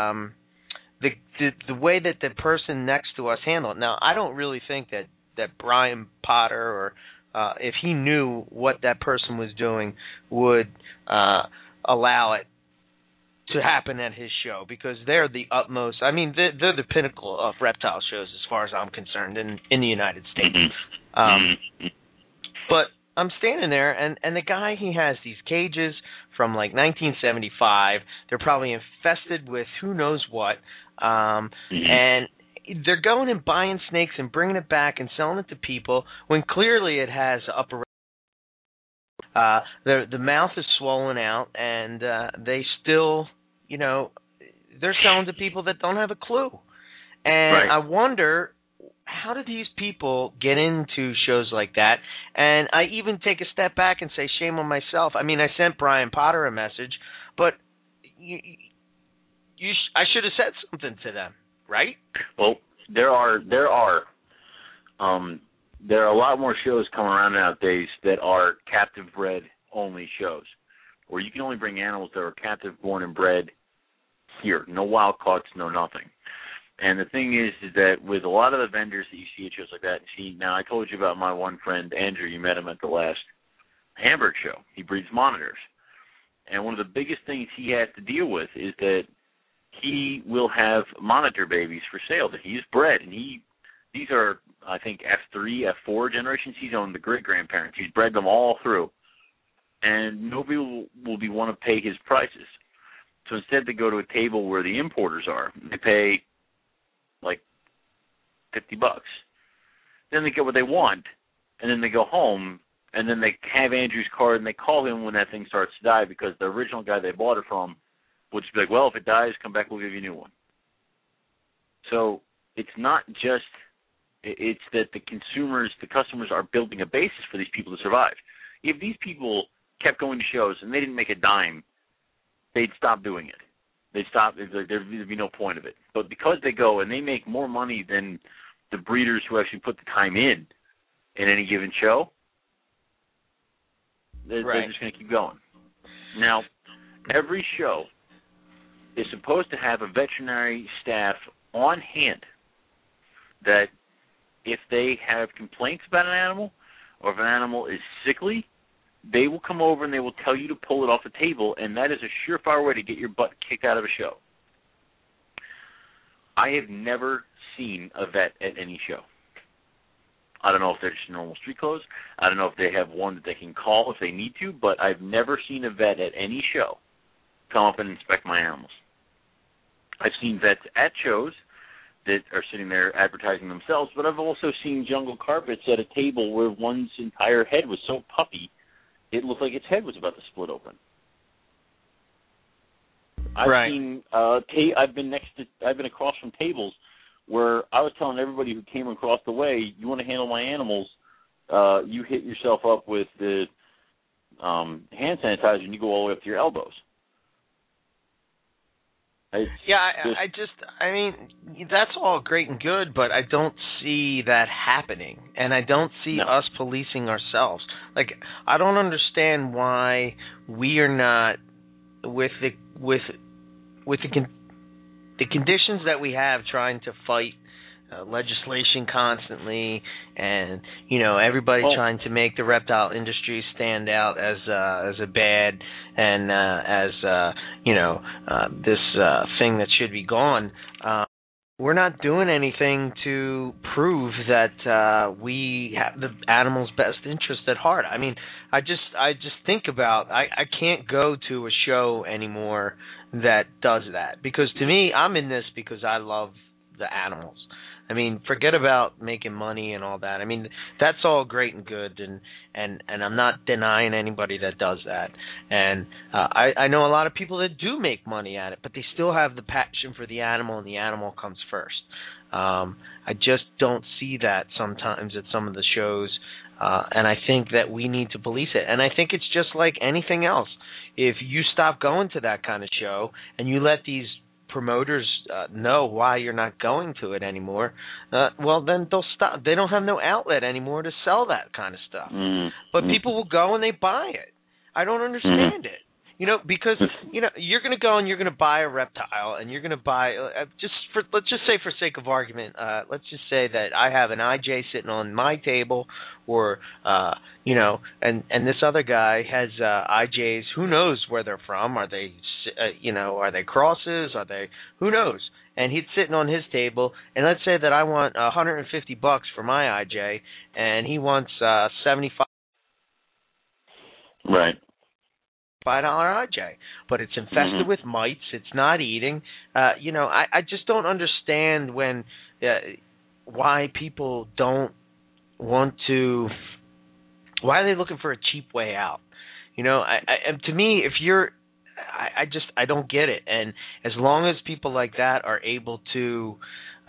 the way that the person next to us handled it. Now, I don't really think that Brian Potter, or if he knew what that person was doing, would allow it to happen at his show, because they're the utmost. I mean, they're the pinnacle of reptile shows as far as I'm concerned in the United States. But I'm standing there, and the guy, he has these cages from like 1975. They're probably infested with who knows what. And they're going and buying snakes and bringing it back and selling it to people when clearly it has upper. The mouth is swollen out, and they still, they're selling to people that don't have a clue. And right. I wonder, how do these people get into shows like that? And I even take a step back and say, shame on myself. I mean, I sent Brian Potter a message, but I should have said something to them, right?
Well, there are a lot more shows coming around nowadays that are captive bred only shows, where you can only bring animals that are captive born and bred here. No wild caughts, no nothing. And the thing is that with a lot of the vendors that you see at shows like that, now I told you about my one friend, Andrew. You met him at the last Hamburg show. He breeds monitors. And one of the biggest things he has to deal with is that he will have monitor babies for sale that he's bred. And these are, I think, F3, F4 generations. He's owned the great-grandparents. He's bred them all through. And nobody will want to pay his prices. So instead they go to a table where the importers are. They pay like $50. Then they get what they want, and then they go home, and then they have Andrew's card, and they call him when that thing starts to die, because the original guy they bought it from would just be like, well, if it dies, come back, we'll give you a new one. So it's not just, it's that the customers are building a basis for these people to survive. If these people kept going to shows and they didn't make a dime, they'd stop doing it. There'd be no point of it. But because they go and they make more money than the breeders who actually put the time in any given show, they're just going to keep going. Now, every show is supposed to have a veterinary staff on hand that if they have complaints about an animal, or if an animal is sickly, they will come over and they will tell you to pull it off the table, and that is a surefire way to get your butt kicked out of a show. I have never seen a vet at any show. I don't know if they're just normal street clothes. I don't know if they have one that they can call if they need to, but I've never seen a vet at any show come up and inspect my animals. I've seen vets at shows that are sitting there advertising themselves, but I've also seen jungle carpets at a table where one's entire head was so puffy it looked like its head was about to split open. I've seen. I've been across from tables where I was telling everybody who came across the way, you want to handle my animals, you hit yourself up with the hand sanitizer and you go all the way up to your elbows.
I mean, that's all great and good, but I don't see that happening, and I don't see us policing ourselves. Like, I don't understand why we are not with the conditions that we have, trying to fight legislation constantly, and everybody trying to make the reptile industry stand out as a bad and as this thing that should be gone. We're not doing anything to prove that we have the animal's best interest at heart. I mean, I just think about I can't go to a show anymore that does that, because to me, I'm in this because I love the animals. I mean, forget about making money and all that. I mean, that's all great and good, and I'm not denying anybody that does that. And I know a lot of people that do make money at it, but they still have the passion for the animal, and the animal comes first. I just don't see that sometimes at some of the shows, and I think that we need to police it. And I think it's just like anything else. If you stop going to that kind of show and you let these promoters know why you're not going to it anymore, well, then they'll stop. They don't have no outlet anymore to sell that kind of stuff. But people will go and they buy it. I don't understand it. Because you're going to go and you're going to buy a reptile, and you're going to buy let's just say for sake of argument, let's just say that I have an IJ sitting on my table, or and this other guy has IJs. Who knows where they're from? Are they are they crosses? Are they, who knows? And he's sitting on his table, and let's say that I want $150 for my IJ, and he wants 75.
Right.
$5 IJ, but it's infested with mites. It's not eating. I just don't understand why people don't want to. Why are they looking for a cheap way out? And to me, if you're, I don't get it. And as long as people like that are able to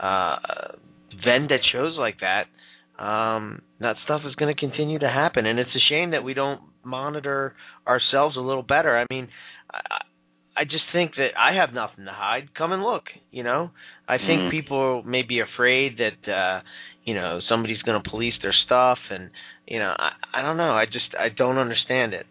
vend at shows like that, that stuff is going to continue to happen. And it's a shame that we don't monitor ourselves a little better. I mean, I just think that I have nothing to hide. Come and look, I think people may be afraid that, somebody's going to police their stuff. And, I don't know. I don't understand it.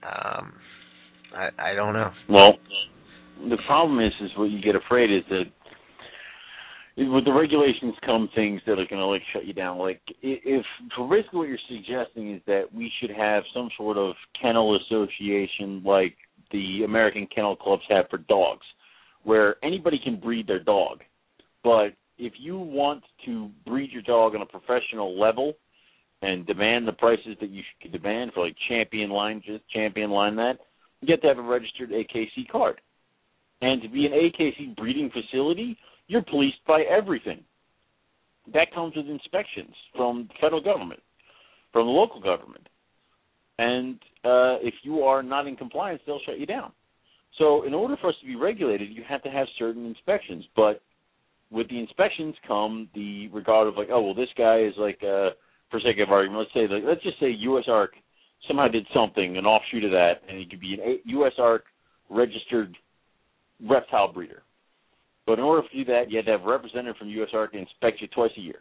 I don't know. Well,
the problem is what you get afraid is that with the regulations come things that are going to shut you down. Like if basically what you're suggesting is that we should have some sort of kennel association like the American Kennel Clubs have for dogs, where anybody can breed their dog. But if you want to breed your dog on a professional level and demand the prices that you should demand for champion line that, you have to have a registered AKC card. And to be an AKC breeding facility, you're policed by everything. That comes with inspections from the federal government, from the local government. And if you are not in compliance, they'll shut you down. So in order for us to be regulated, you have to have certain inspections. But with the inspections come the regard of this guy is for sake of argument, let's just say USARK somehow did something, an offshoot of that, and he could be an USARK registered reptile breeder. But in order to do that, you have to have a representative from USARK to inspect you twice a year.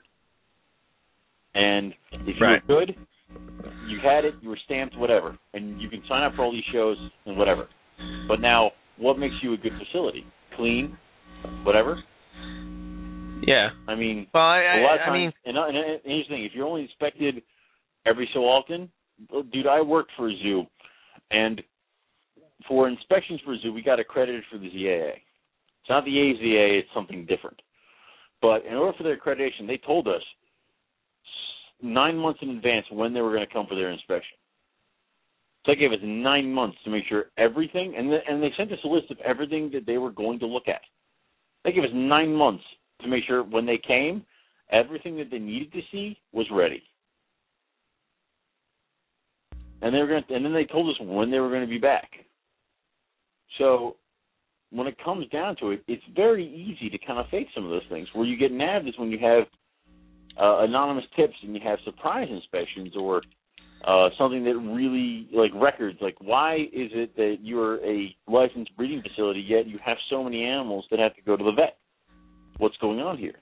And if you're good, you had it, you were stamped, whatever. And you can sign up for all these shows and whatever. But now, what makes you a good facility? Clean? Whatever?
Yeah.
I mean,
well,
a lot of times, and here's the thing, if you're only inspected every so often, dude, I worked for a zoo, and for inspections for a zoo, we got accredited for the ZAA. It's not the AZA, it's something different. But in order for their accreditation, they told us 9 months in advance when they were going to come for their inspection. So they gave us 9 months to make sure everything, and they sent us a list of everything that they were going to look at. They gave us 9 months to make sure when they came, everything that they needed to see was ready. And then they told us when they were going to be back. So when it comes down to it, it's very easy to kind of fake some of those things. Where you get nabbed is when you have anonymous tips and you have surprise inspections or something that really, records. Why is it that you're a licensed breeding facility, yet you have so many animals that have to go to the vet? What's going on here?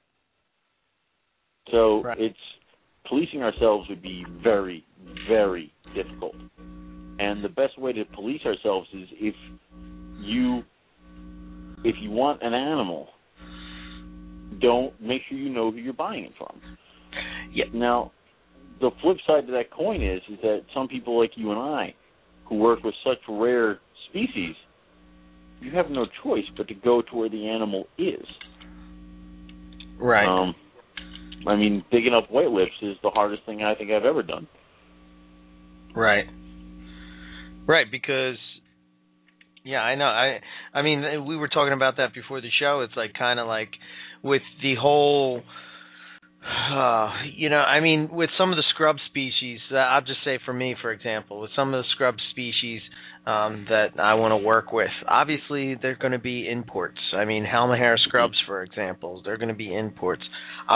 So it's policing ourselves would be very, very difficult. And the best way to police ourselves is if you want an animal, don't make sure you know who you're buying it from.
Yeah.
Now, the flip side to that coin is that some people like you and I, who work with such rare species, you have no choice but to go to where the animal is.
Right.
Digging up white lips is the hardest thing I think I've ever done.
Right. Right, because, yeah, I know. I mean, we were talking about that before the show. It's kind of like with the whole I mean, with some of the scrub species, I'll just say for me, for example, with some of the scrub species that I want to work with, obviously they're going to be imports. I mean, Halmahera scrubs, for example, they're going to be imports.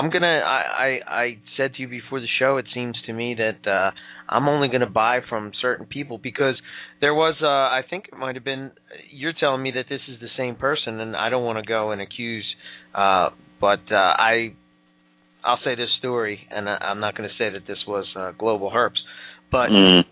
I said to you before the show, it seems to me that I'm only going to buy from certain people because there was, I think it might have been, you're telling me that this is the same person, and I don't want to go and accuse, but I'll say this story, and I'm not going to say that this was Global Herps, but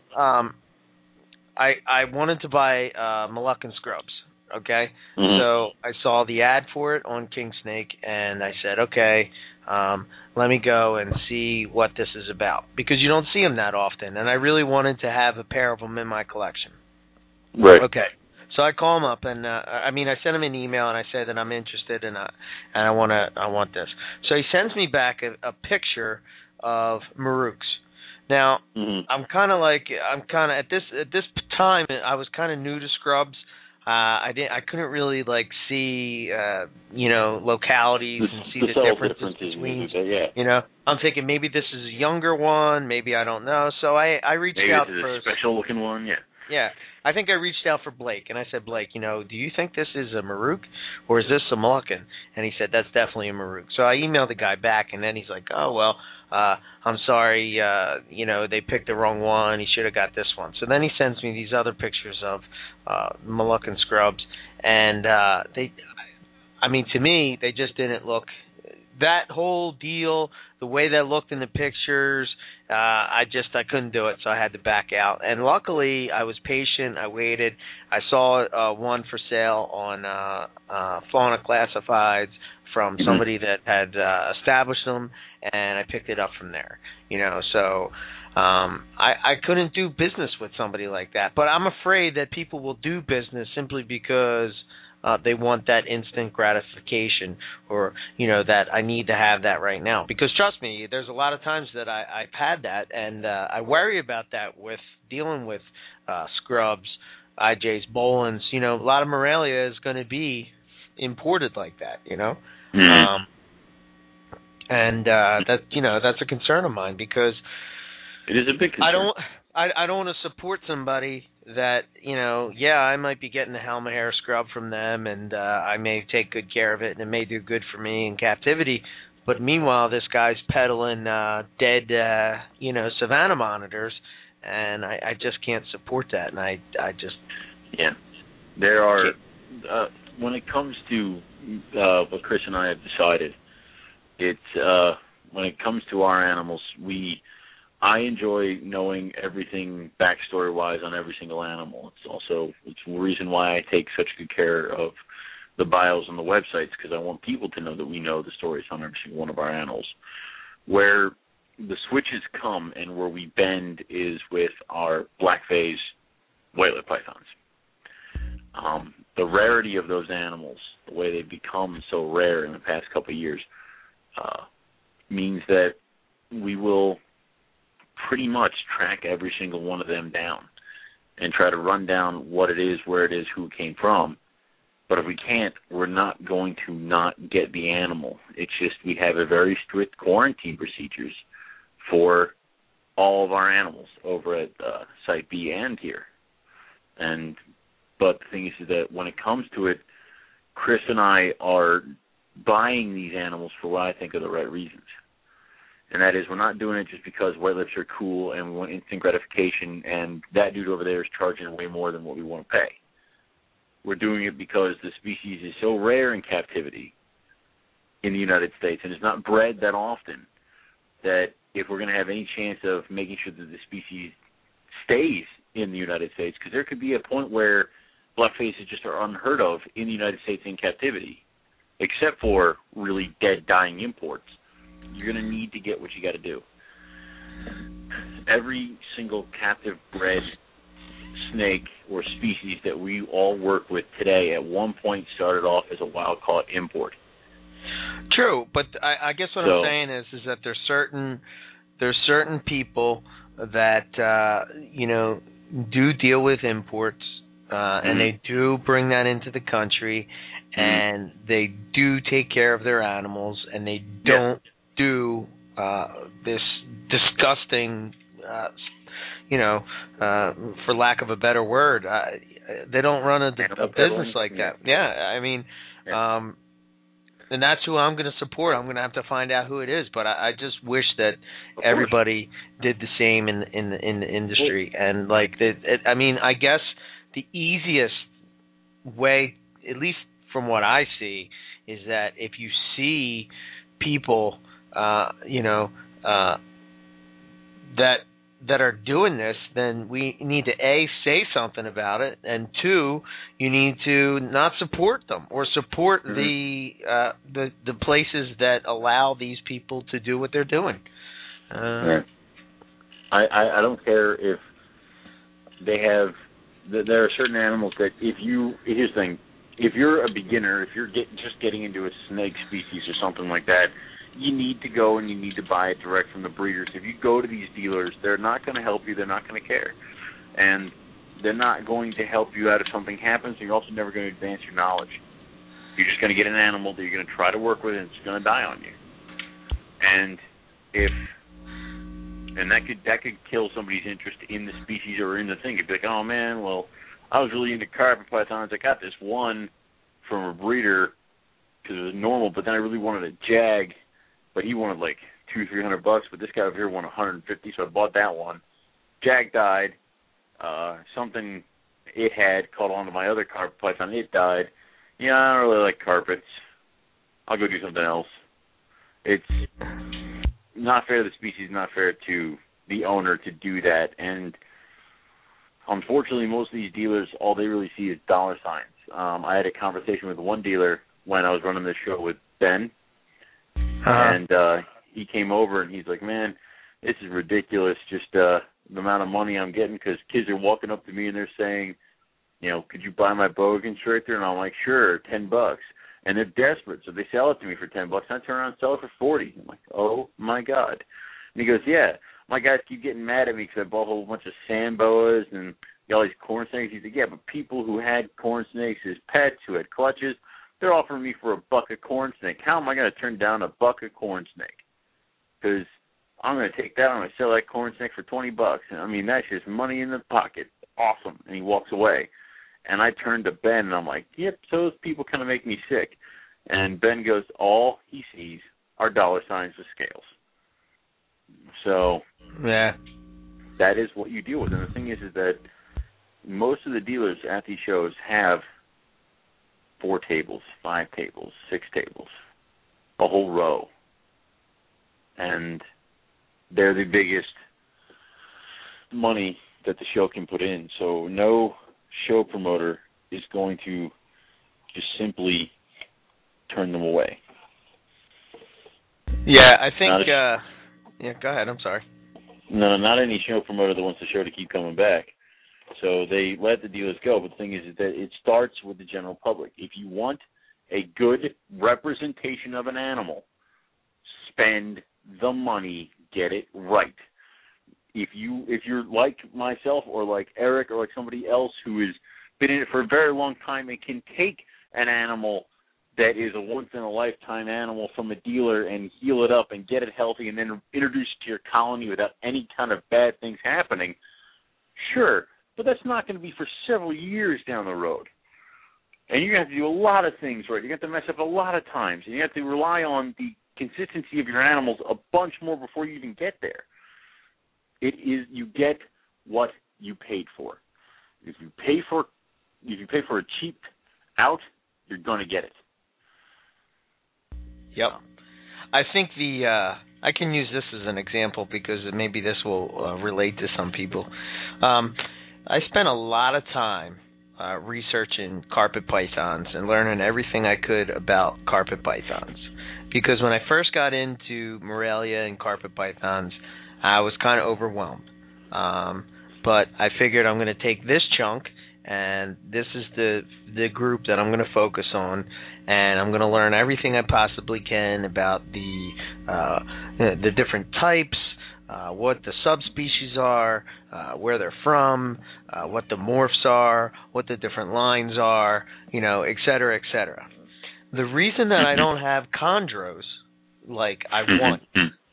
I wanted to buy Moluccan scrubs, okay? So I saw the ad for it on King Snake, and I said, okay, let me go and see what this is about, because you don't see them that often, and I really wanted to have a pair of them in my collection.
Right.
Okay. So I call him up, and I sent him an email, and I said that I'm interested, and I want this. So he sends me back a picture of Maruks. Now I'm kind of at this time I was kind of new to scrubs. I couldn't really see localities and see the differences between. Yeah. I'm thinking maybe this is a younger one, maybe I don't know. So I reached out
maybe
for
a special looking one. Yeah.
Yeah, I think I reached out for Blake, and I said, Blake, do you think this is a Maruk, or is this a Moluccan? And he said, that's definitely a Maruk. So I emailed the guy back, and then he's like, oh, well, I'm sorry, they picked the wrong one. He should have got this one. So then he sends me these other pictures of Moluccan scrubs, and to me, they just didn't look. That whole deal, the way that looked in the pictures, I couldn't do it, so I had to back out. And luckily, I was patient. I waited. I saw one for sale on Fauna Classifieds from somebody that had established them, and I picked it up from there. So I couldn't do business with somebody like that. But I'm afraid that people will do business simply because they want that instant gratification, or that I need to have that right now. Because trust me, there's a lot of times that I've had that, and I worry about that with dealing with scrubs, IJs, Bolins. A lot of Morelia is going to be imported like that. And that's a concern of mine, because
it is a big concern.
I don't want to support somebody that, I might be getting the Halmahera scrub from them, and I may take good care of it, and it may do good for me in captivity. But meanwhile, this guy's peddling dead, savanna monitors, and I just can't support that. And I just...
Yeah. There are... when it comes to what Chris and I have decided, it's... when it comes to our animals, I enjoy knowing everything backstory-wise on every single animal. It's the reason why I take such good care of the bios on the websites, because I want people to know that we know the stories on every single one of our animals. Where the switches come and where we bend is with our black-phase white-lipped pythons. The rarity of those animals, the way they've become so rare in the past couple of years, means that we will pretty much track every single one of them down and try to run down what it is, where it is, who it came from. But if we can't, we're not going to not get the animal. It's just we have a very strict quarantine procedures for all of our animals over at Site B and here. But the thing is that when it comes to it, Chris and I are buying these animals for what I think are the right reasons. And that is, we're not doing it just because white lips are cool and we want instant gratification, and that dude over there is charging way more than what we want to pay. We're doing it because the species is so rare in captivity in the United States, and it's not bred that often, that if we're going to have any chance of making sure that the species stays in the United States, because there could be a point where blackfaces just are unheard of in the United States in captivity, except for really dead, dying imports. You're going to need to get what you got to do. Every single captive bred snake or species that we all work with today at one point started off as a wild-caught import.
True, but I guess what I'm saying is that there's certain people that do deal with imports, and they do bring that into the country, and they do take care of their animals, and they don't do this disgusting, for lack of a better word, they don't run a business like that. Yeah, I mean, and that's who I'm going to support. I'm going to have to find out who it is, but I just wish that everybody did the same in the industry. And I guess the easiest way, at least from what I see, is that if you see people, that are doing this, then we need to say something about it, and 2, you need to not support them or support the places that allow these people to do what they're doing.
Right. I don't care if they have. There are certain animals that here's the thing. If you're a beginner, if you're just getting into a snake species or something like that, you need to go and you need to buy it direct from the breeders. If you go to these dealers, they're not going to help you. They're not going to care. And they're not going to help you out if something happens. You're also never going to advance your knowledge. You're just going to get an animal that you're going to try to work with, and it's going to die on you. And that could kill somebody's interest in the species or in the thing. You'd be like, oh, man, well, I was really into carpet pythons. I got this one from a breeder because it was normal, but then I really wanted a jag. But he wanted like $200-300, but this guy over here wanted $150, so I bought that one. Jag died. Something it had caught on to my other carpet python. It died. Yeah, I don't really like carpets. I'll go do something else. It's not fair to the species, not fair to the owner to do that. And unfortunately, most of these dealers, all they really see is dollar signs. I had a conversation with one dealer when I was running this show with Ben. And he came over and he's like, man, this is ridiculous, just the amount of money I'm getting, because kids are walking up to me and they're saying, could you buy my boa constrictor? And I'm like, sure, $10. And they're desperate, so they sell it to me for $10. And I turn around and sell it for $40. I'm like, oh, my God. And he goes, yeah, my guys keep getting mad at me because I bought a whole bunch of sand boas and all these corn snakes. He's like, yeah, but people who had corn snakes as pets, who had clutches, they're offering me for a buck of corn snake. How am I going to turn down a buck of corn snake? Because I'm going to take that, I'm going to sell that corn snake for $20. I mean, that's just money in the pocket. Awesome. And he walks away. And I turned to Ben, and I'm like, yep, so those people kind of make me sick. And Ben goes, all he sees are dollar signs with scales. So
yeah,
that is what you deal with. And the thing is that most of the dealers at these shows have 4 tables, 5 tables, 6 tables, a whole row. And they're the biggest money that the show can put in. So no show promoter is going to just simply turn them away.
Yeah, I think... yeah, go ahead. I'm sorry.
No, not any show promoter that wants the show to keep coming back. So they let the dealers go. But the thing is that it starts with the general public. If you want a good representation of an animal, spend the money, get it right. If you're like myself or like Eric or like somebody else who has been in it for a very long time and can take an animal that is a once-in-a-lifetime animal from a dealer and heal it up and get it healthy and then introduce it to your colony without any kind of bad things happening, sure, but that's not going to be for several years down the road. And you're going to have to do a lot of things right. You're going to have to mess up a lot of times, and you have to rely on the consistency of your animals a bunch more before you even get there. You get what you paid for. If you pay for a cheap out, you're going to get it.
Yep. I think I can use this as an example because maybe this will relate to some people. I spent a lot of time researching carpet pythons and learning everything I could about carpet pythons. Because when I first got into Morelia and carpet pythons, I was kind of overwhelmed. But I figured I'm going to take this chunk, and this is the group that I'm going to focus on, and I'm going to learn everything I possibly can about the different types, what the subspecies are, where they're from, what the morphs are, what the different lines are, et cetera, et cetera. The reason that I don't have chondros like I want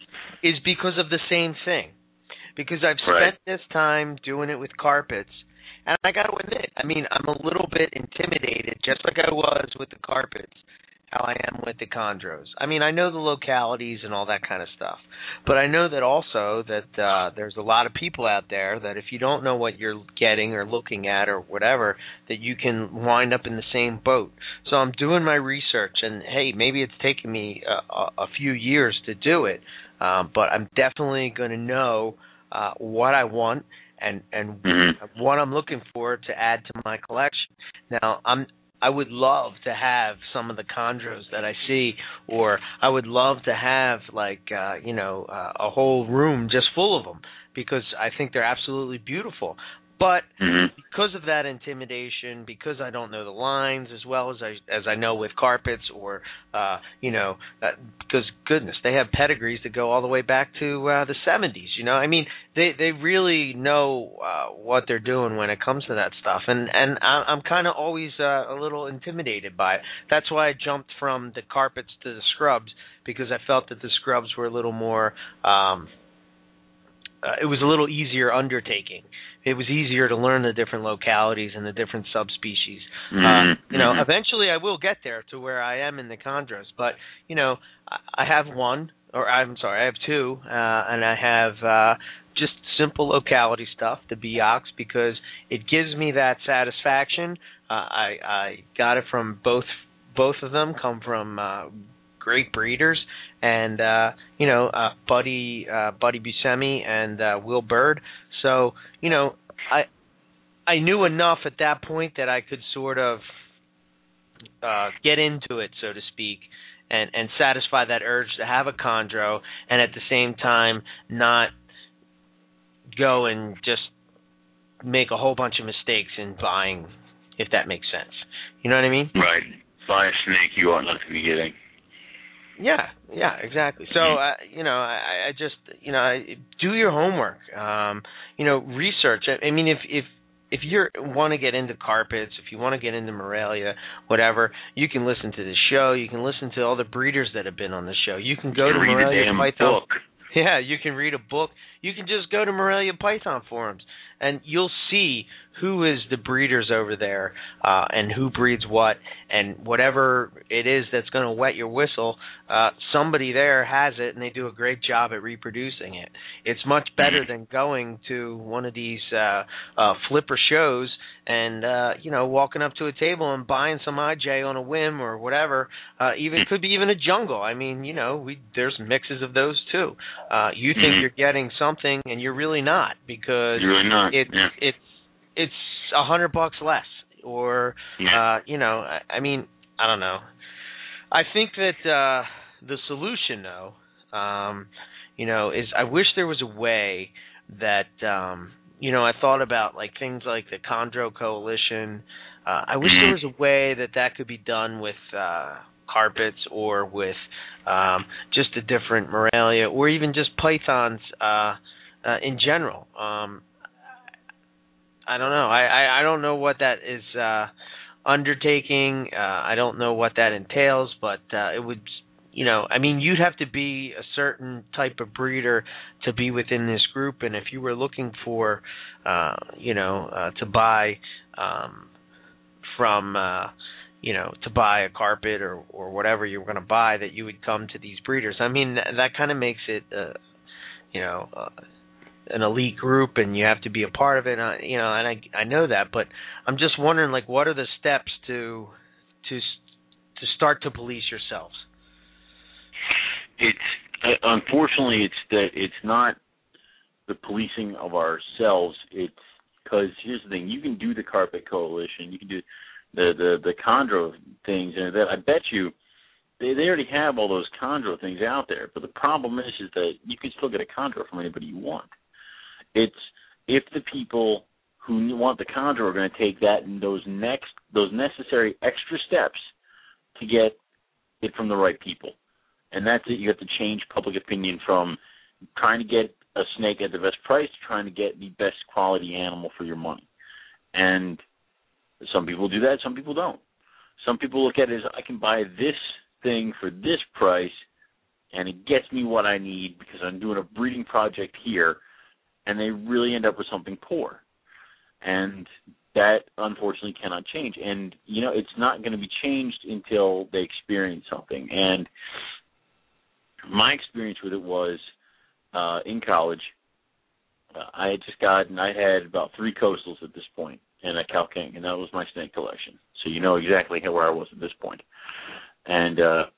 is because of the same thing. Because I've spent this time doing it with carpets, and I got to admit, I mean, I'm a little bit intimidated, just like I was with the carpets, how I am with the chondros. I mean, I know the localities and all that kind of stuff, but I know that also that there's a lot of people out there that if you don't know what you're getting or looking at or whatever, that you can wind up in the same boat. So I'm doing my research, and hey, maybe it's taken me a few years to do it, but I'm definitely going to know what I want and what I'm looking for to add to my collection. Now, I would love to have some of the chondros that I see, or I would love to have a whole room just full of them, because I think they're absolutely beautiful. But because of that intimidation, because I don't know the lines as well as I know with carpets, or because goodness, they have pedigrees that go all the way back to the 70s. You know, I mean, they really know what they're doing when it comes to that stuff, and I'm kind of always a little intimidated by it. That's why I jumped from the carpets to the scrubs, because I felt that the scrubs were a little more. It was a little easier undertaking. It was easier to learn the different localities and the different subspecies. Eventually I will get there to where I am in the chondros, but I have I have two, and I have just simple locality stuff, the Biox, because it gives me that satisfaction. I got it from both of them come from great breeders, and Buddy Buscemi and Will Bird. So I knew enough at that point that I could sort of get into it, so to speak, and satisfy that urge to have a chondro, and at the same time not go and just make a whole bunch of mistakes in buying, if that makes sense. You know what I mean?
Right. Buy a snake you ought not to be getting.
Yeah, exactly. So, I just, do your homework. Research. I mean, if you want to get into carpets, if you want to get into Morelia, whatever, you can listen to the show. You can listen to all the breeders that have been on the show. You can go to Morelia Python.
Book.
Yeah, you can read a book. You can just go to Morelia Python forums, and you'll see who is the breeders over there, and who breeds what, and whatever it is that's going to wet your whistle, somebody there has it, and they do a great job at reproducing it. It's much better than going to one of these flipper shows and walking up to a table and buying some IJ on a whim or whatever. Could be even a jungle. I mean, there's mixes of those too. You think you're getting something, and you're really not, because
you're really not.
It's $100 less, or I mean, I don't know. I think that the solution, though, is I wish there was a way that I thought about like things like the Chondro Coalition. I wish there was a way that could be done with carpets, or with just a different Morelia, or even just pythons in general. I don't know. I don't know what that is undertaking. I don't know what that entails, but it would, I mean, you'd have to be a certain type of breeder to be within this group, and if you were looking for, to buy from, to buy a carpet or whatever you were going to buy, that you would come to these breeders. I mean, that kind of makes it, an elite group, and you have to be a part of it, and I know that, but I'm just wondering, like, what are the steps to start to police yourselves?
It's unfortunately it's not the policing of ourselves. It's because here's the thing: you can do the Carpet Coalition, you can do the chondro things, and that I bet you they already have all those chondro things out there. But the problem is that you can still get a chondro from anybody you want. It's if the people who want the chondro are going to take that and those necessary extra steps to get it from the right people. And that's it. You have to change public opinion from trying to get a snake at the best price to trying to get the best quality animal for your money. And some people do that, some people don't. Some people look at it as, I can buy this thing for this price and it gets me what I need because I'm doing a breeding project here, and they really end up with something poor. And that, unfortunately, cannot change. And, it's not going to be changed until they experience something. And my experience with it was in college, I had about 3 coastals at this point, and a Cow King, and that was my snake collection. So you know exactly where I was at this point. And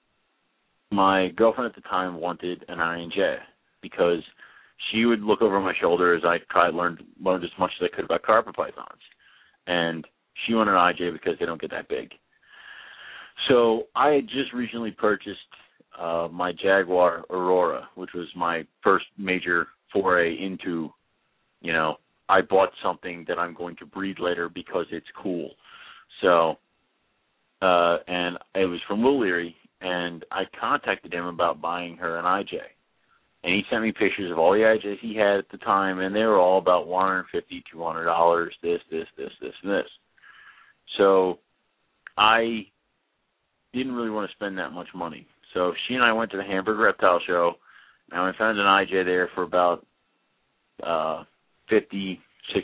my girlfriend at the time wanted an INJ because she would look over my shoulder as I learned as much as I could about carpet pythons. And she wanted an IJ because they don't get that big. So I had just recently purchased my Jaguar Aurora, which was my first major foray into, I bought something that I'm going to breed later because it's cool. So, and it was from Will Leary, and I contacted him about buying her an IJ. And he sent me pictures of all the IJs he had at the time, and they were all about $150, $200, this, and this. So I didn't really want to spend that much money. So she and I went to the Hamburg Reptile Show, and I found an IJ there for about $50, $60.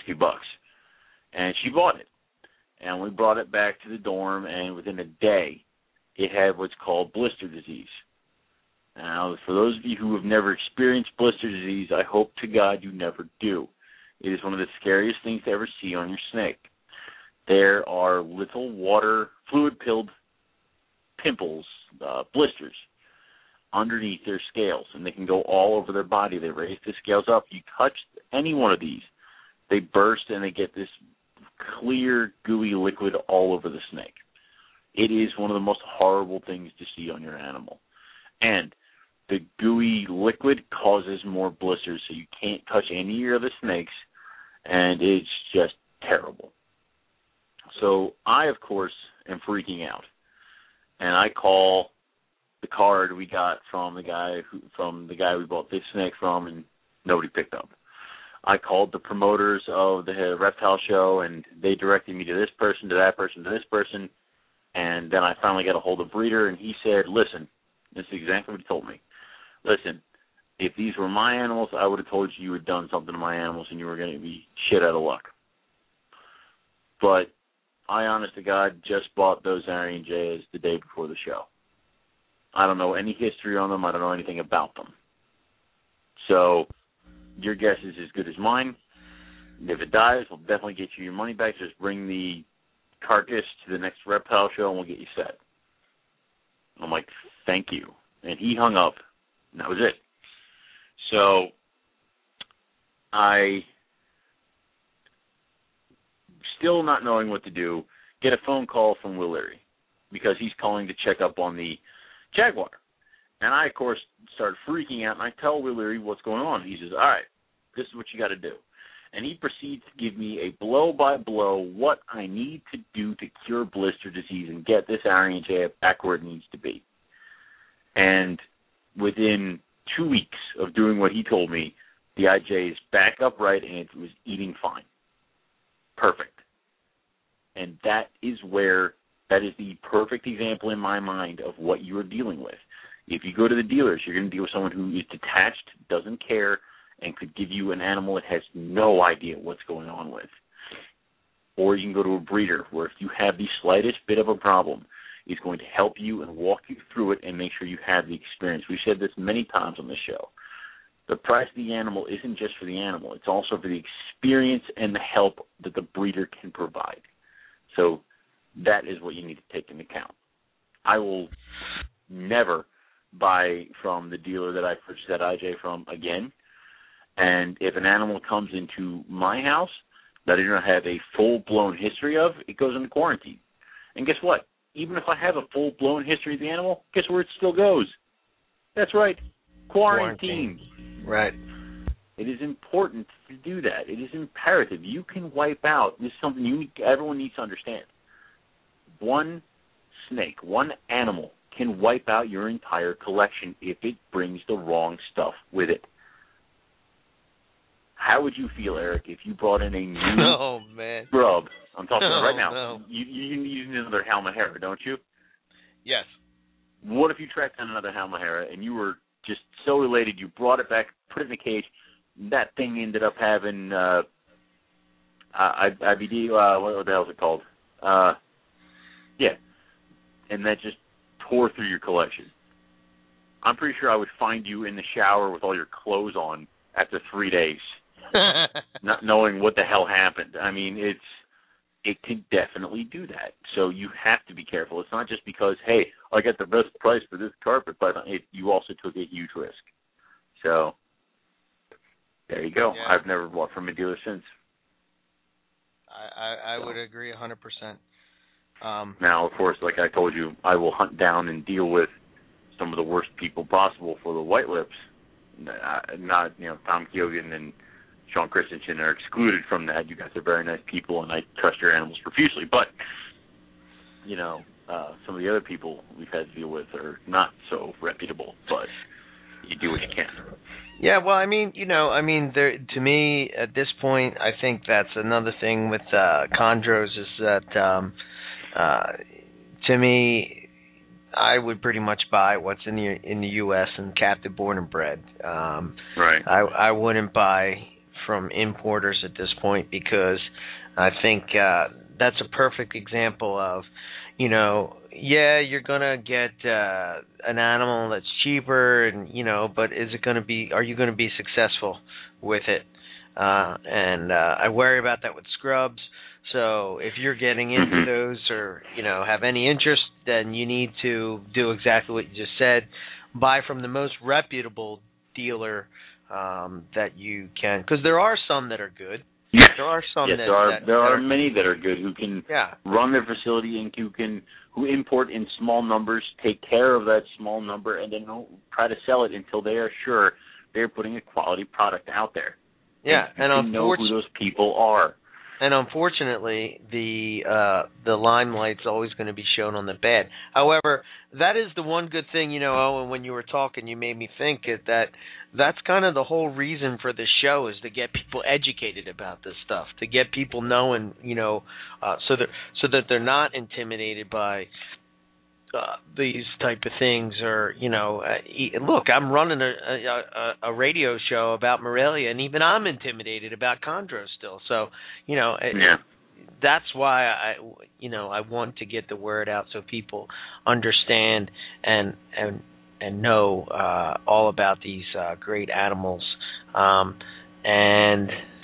And she bought it. And we brought it back to the dorm, and within a day, it had what's called blister disease. Now, for those of you who have never experienced blister disease, I hope to God you never do. It is one of the scariest things to ever see on your snake. There are little fluid-filled pimples, blisters, underneath their scales, and they can go all over their body. They raise the scales up. You touch any one of these, they burst, and they get this clear, gooey liquid all over the snake. It is one of the most horrible things to see on your animal. And the gooey liquid causes more blisters, so you can't touch any of your other snakes, and it's just terrible. So I, of course, am freaking out. And I call the card we got from the guy we bought this snake from, and nobody picked up. I called the promoters of the reptile show, and they directed me to this person, to that person, to this person. And then I finally got a hold of Breeder, and he said, listen, this is exactly what he told me. Listen, if these were my animals, I would have told you had done something to my animals and you were going to be shit out of luck. But I, honest to God, just bought those Aryan Jays the day before the show. I don't know any history on them. I don't know anything about them. So your guess is as good as mine. If it dies, we'll definitely get you your money back. Just bring the carcass to the next reptile show and we'll get you set. I'm like, thank you. And he hung up, and that was it. So I, still not knowing what to do, get a phone call from Will Leary because he's calling to check up on the Jaguar. And I, of course, start freaking out, and I tell Will Leary what's going on. He says, all right, this is what you got to do. And he proceeds to give me a blow-by-blow what I need to do to cure blister disease and get this Aryan Jay back where it needs to be. And within 2 weeks of doing what he told me, the IJ is back upright and it was eating fine. Perfect. And that is the perfect example in my mind of what you are dealing with. If you go to the dealers, you're going to deal with someone who is detached, doesn't care, and could give you an animal that has no idea what's going on with. Or you can go to a breeder where if you have the slightest bit of a problem, he's going to help you and walk you through it and make sure you have the experience. We've said this many times on this show. The price of the animal isn't just for the animal. It's also for the experience and the help that the breeder can provide. So that is what you need to take into account. I will never buy from the dealer that I purchased that IJ from again. And if an animal comes into my house that I don't have a full-blown history of, it goes into quarantine. And guess what? Even if I have a full-blown history of the animal, guess where it still goes? That's right, quarantine.
Right.
It is important to do that. It is imperative. You can wipe out. This is something everyone needs to understand. One snake, one animal can wipe out your entire collection if it brings the wrong stuff with it. How would you feel, Eric, if you brought in a new scrub? I'm talking right now.
No.
You use another Halmahera, don't you?
Yes.
What if you tracked down another Halmahera and you were just so elated. You brought it back, put it in a cage. That thing ended up having IBD. What the hell is it called? Yeah, and that just tore through your collection. I'm pretty sure I would find you in the shower with all your clothes on after 3 days, not knowing what the hell happened. I mean, it can definitely do that. So you have to be careful. It's not just because, hey, I got the best price for this carpet, but you also took a huge risk. So there you go.
Yeah.
I've never bought from a dealer since.
I would agree 100%.
Now, of course, like I told you, I will hunt down and deal with some of the worst people possible for the white lips. Not, Tom Keoghan and Sean Christensen are excluded from that. You guys are very nice people, and I trust your animals profusely. But, some of the other people we've had to deal with are not so reputable, but you do what you can.
Yeah, well, there, to me, at this point, I think that's another thing with chondros is that, to me, I would pretty much buy what's in the U.S. and captive born and bred.
Right.
I wouldn't buy from importers at this point because I think that's a perfect example of, you're gonna get an animal that's cheaper, and but are you gonna be successful with it? And I worry about that with scrubs. So if you're getting into those or, have any interest, then you need to do exactly what you just said. Buy from the most reputable dealer that you can, because there are some that are good.
Yes.
There are some
there are many that are good who can run their facility and who import in small numbers, take care of that small number, and then don't try to sell it until they are sure they're putting a quality product out there.
Yeah, and
you know who those people are.
And unfortunately, the limelight's always going to be shown on the bad. However, that is the one good thing, Owen, when you were talking, you made me think that's kind of the whole reason for this show is to get people educated about this stuff, to get people knowing, so that they're not intimidated by these type of things, or look, I'm running a radio show about Morelia, and even I'm intimidated about chondros still. So that's why I want to get the word out so people understand and know all about these great animals. And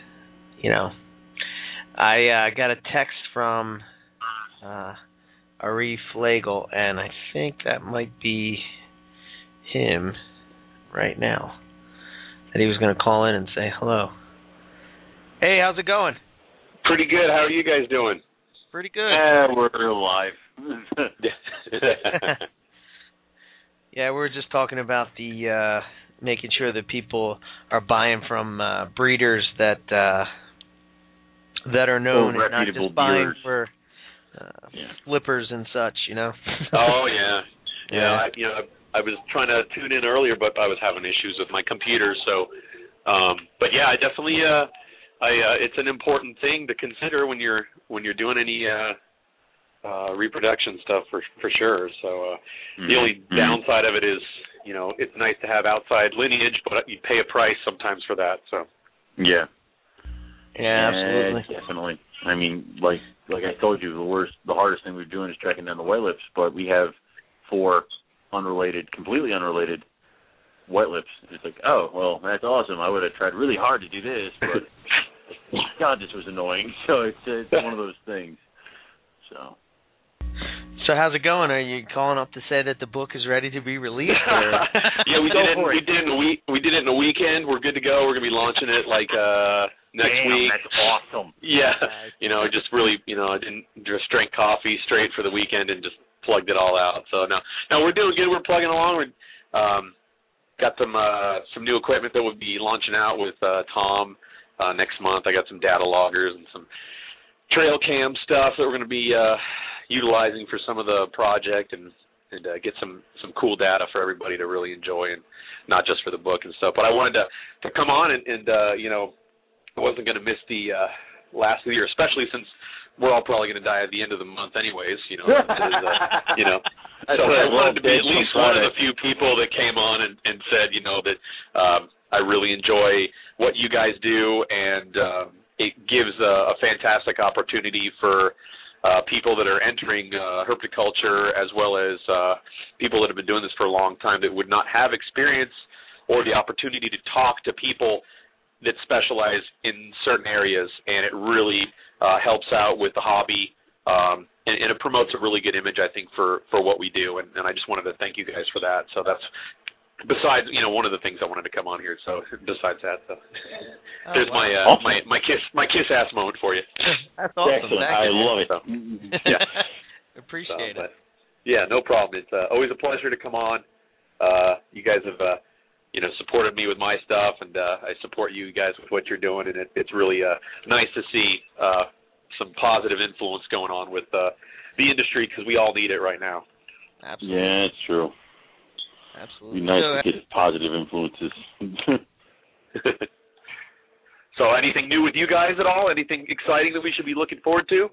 I got a text from Ari Flagel, and I think that might be him right now, that he was going to call in and say hello. Hey, how's it going?
Pretty good. How are you guys doing?
Pretty good.
We're alive.
Yeah, we're just talking about the making sure that people are buying from breeders that are known and not just buying
dealers.
for flippers and such,
Oh yeah. I was trying to tune in earlier, but I was having issues with my computer. So, but yeah, I definitely, it's an important thing to consider when you're doing any reproduction stuff for sure. So the only downside of it is, it's nice to have outside lineage, but you pay a price sometimes for that. So.
Yeah.
Yeah, absolutely.
Definitely. I mean, like I told you, the hardest thing we're doing is tracking down the white lips, but we have 4 completely unrelated white lips. It's like, oh, well, that's awesome. I would have tried really hard to do this, but God, this was annoying. So it's one of those things.
So how's it going? Are you calling up to say that the book is ready to be released? Or?
Yeah, we did it in a weekend. We're good to go. We're gonna be launching it next week.
That's awesome.
Yeah, just really, I didn't just drink coffee straight for the weekend and just plugged it all out. So no, we're doing good. We're plugging along. We're got some new equipment that we'll be launching out with Tom next month. I got some data loggers and some trail cam stuff that we're going to be utilizing for some of the project and get some cool data for everybody to really enjoy, and not just for the book and stuff. But I wanted to come on and I wasn't going to miss the last of the year, especially since we're all probably going to die at the end of the month anyways, I wanted to be at least one of the few people that came on and said, that I really enjoy what you guys do, and it gives a fantastic opportunity for people that are entering herpetoculture, as well as people that have been doing this for a long time that would not have experience or the opportunity to talk to people that specialize in certain areas, and it really helps out with the hobby, and it promotes a really good image, I think, for what we do, and I just wanted to thank you guys for that. So that's besides, one of the things I wanted to come on here. So besides that, there's awesome. my kiss ass moment for you.
That's awesome.
Excellent. I love it.
So, yeah,
appreciate it.
Yeah, no problem. It's always a pleasure to come on. You guys have supported me with my stuff, and I support you guys with what you're doing, and it's really nice to see some positive influence going on with the industry, because we all need it right now.
Absolutely.
Yeah, it's true.
Absolutely.
It'd be nice to get positive influences.
So anything new with you guys at all? Anything exciting that we should be looking forward to?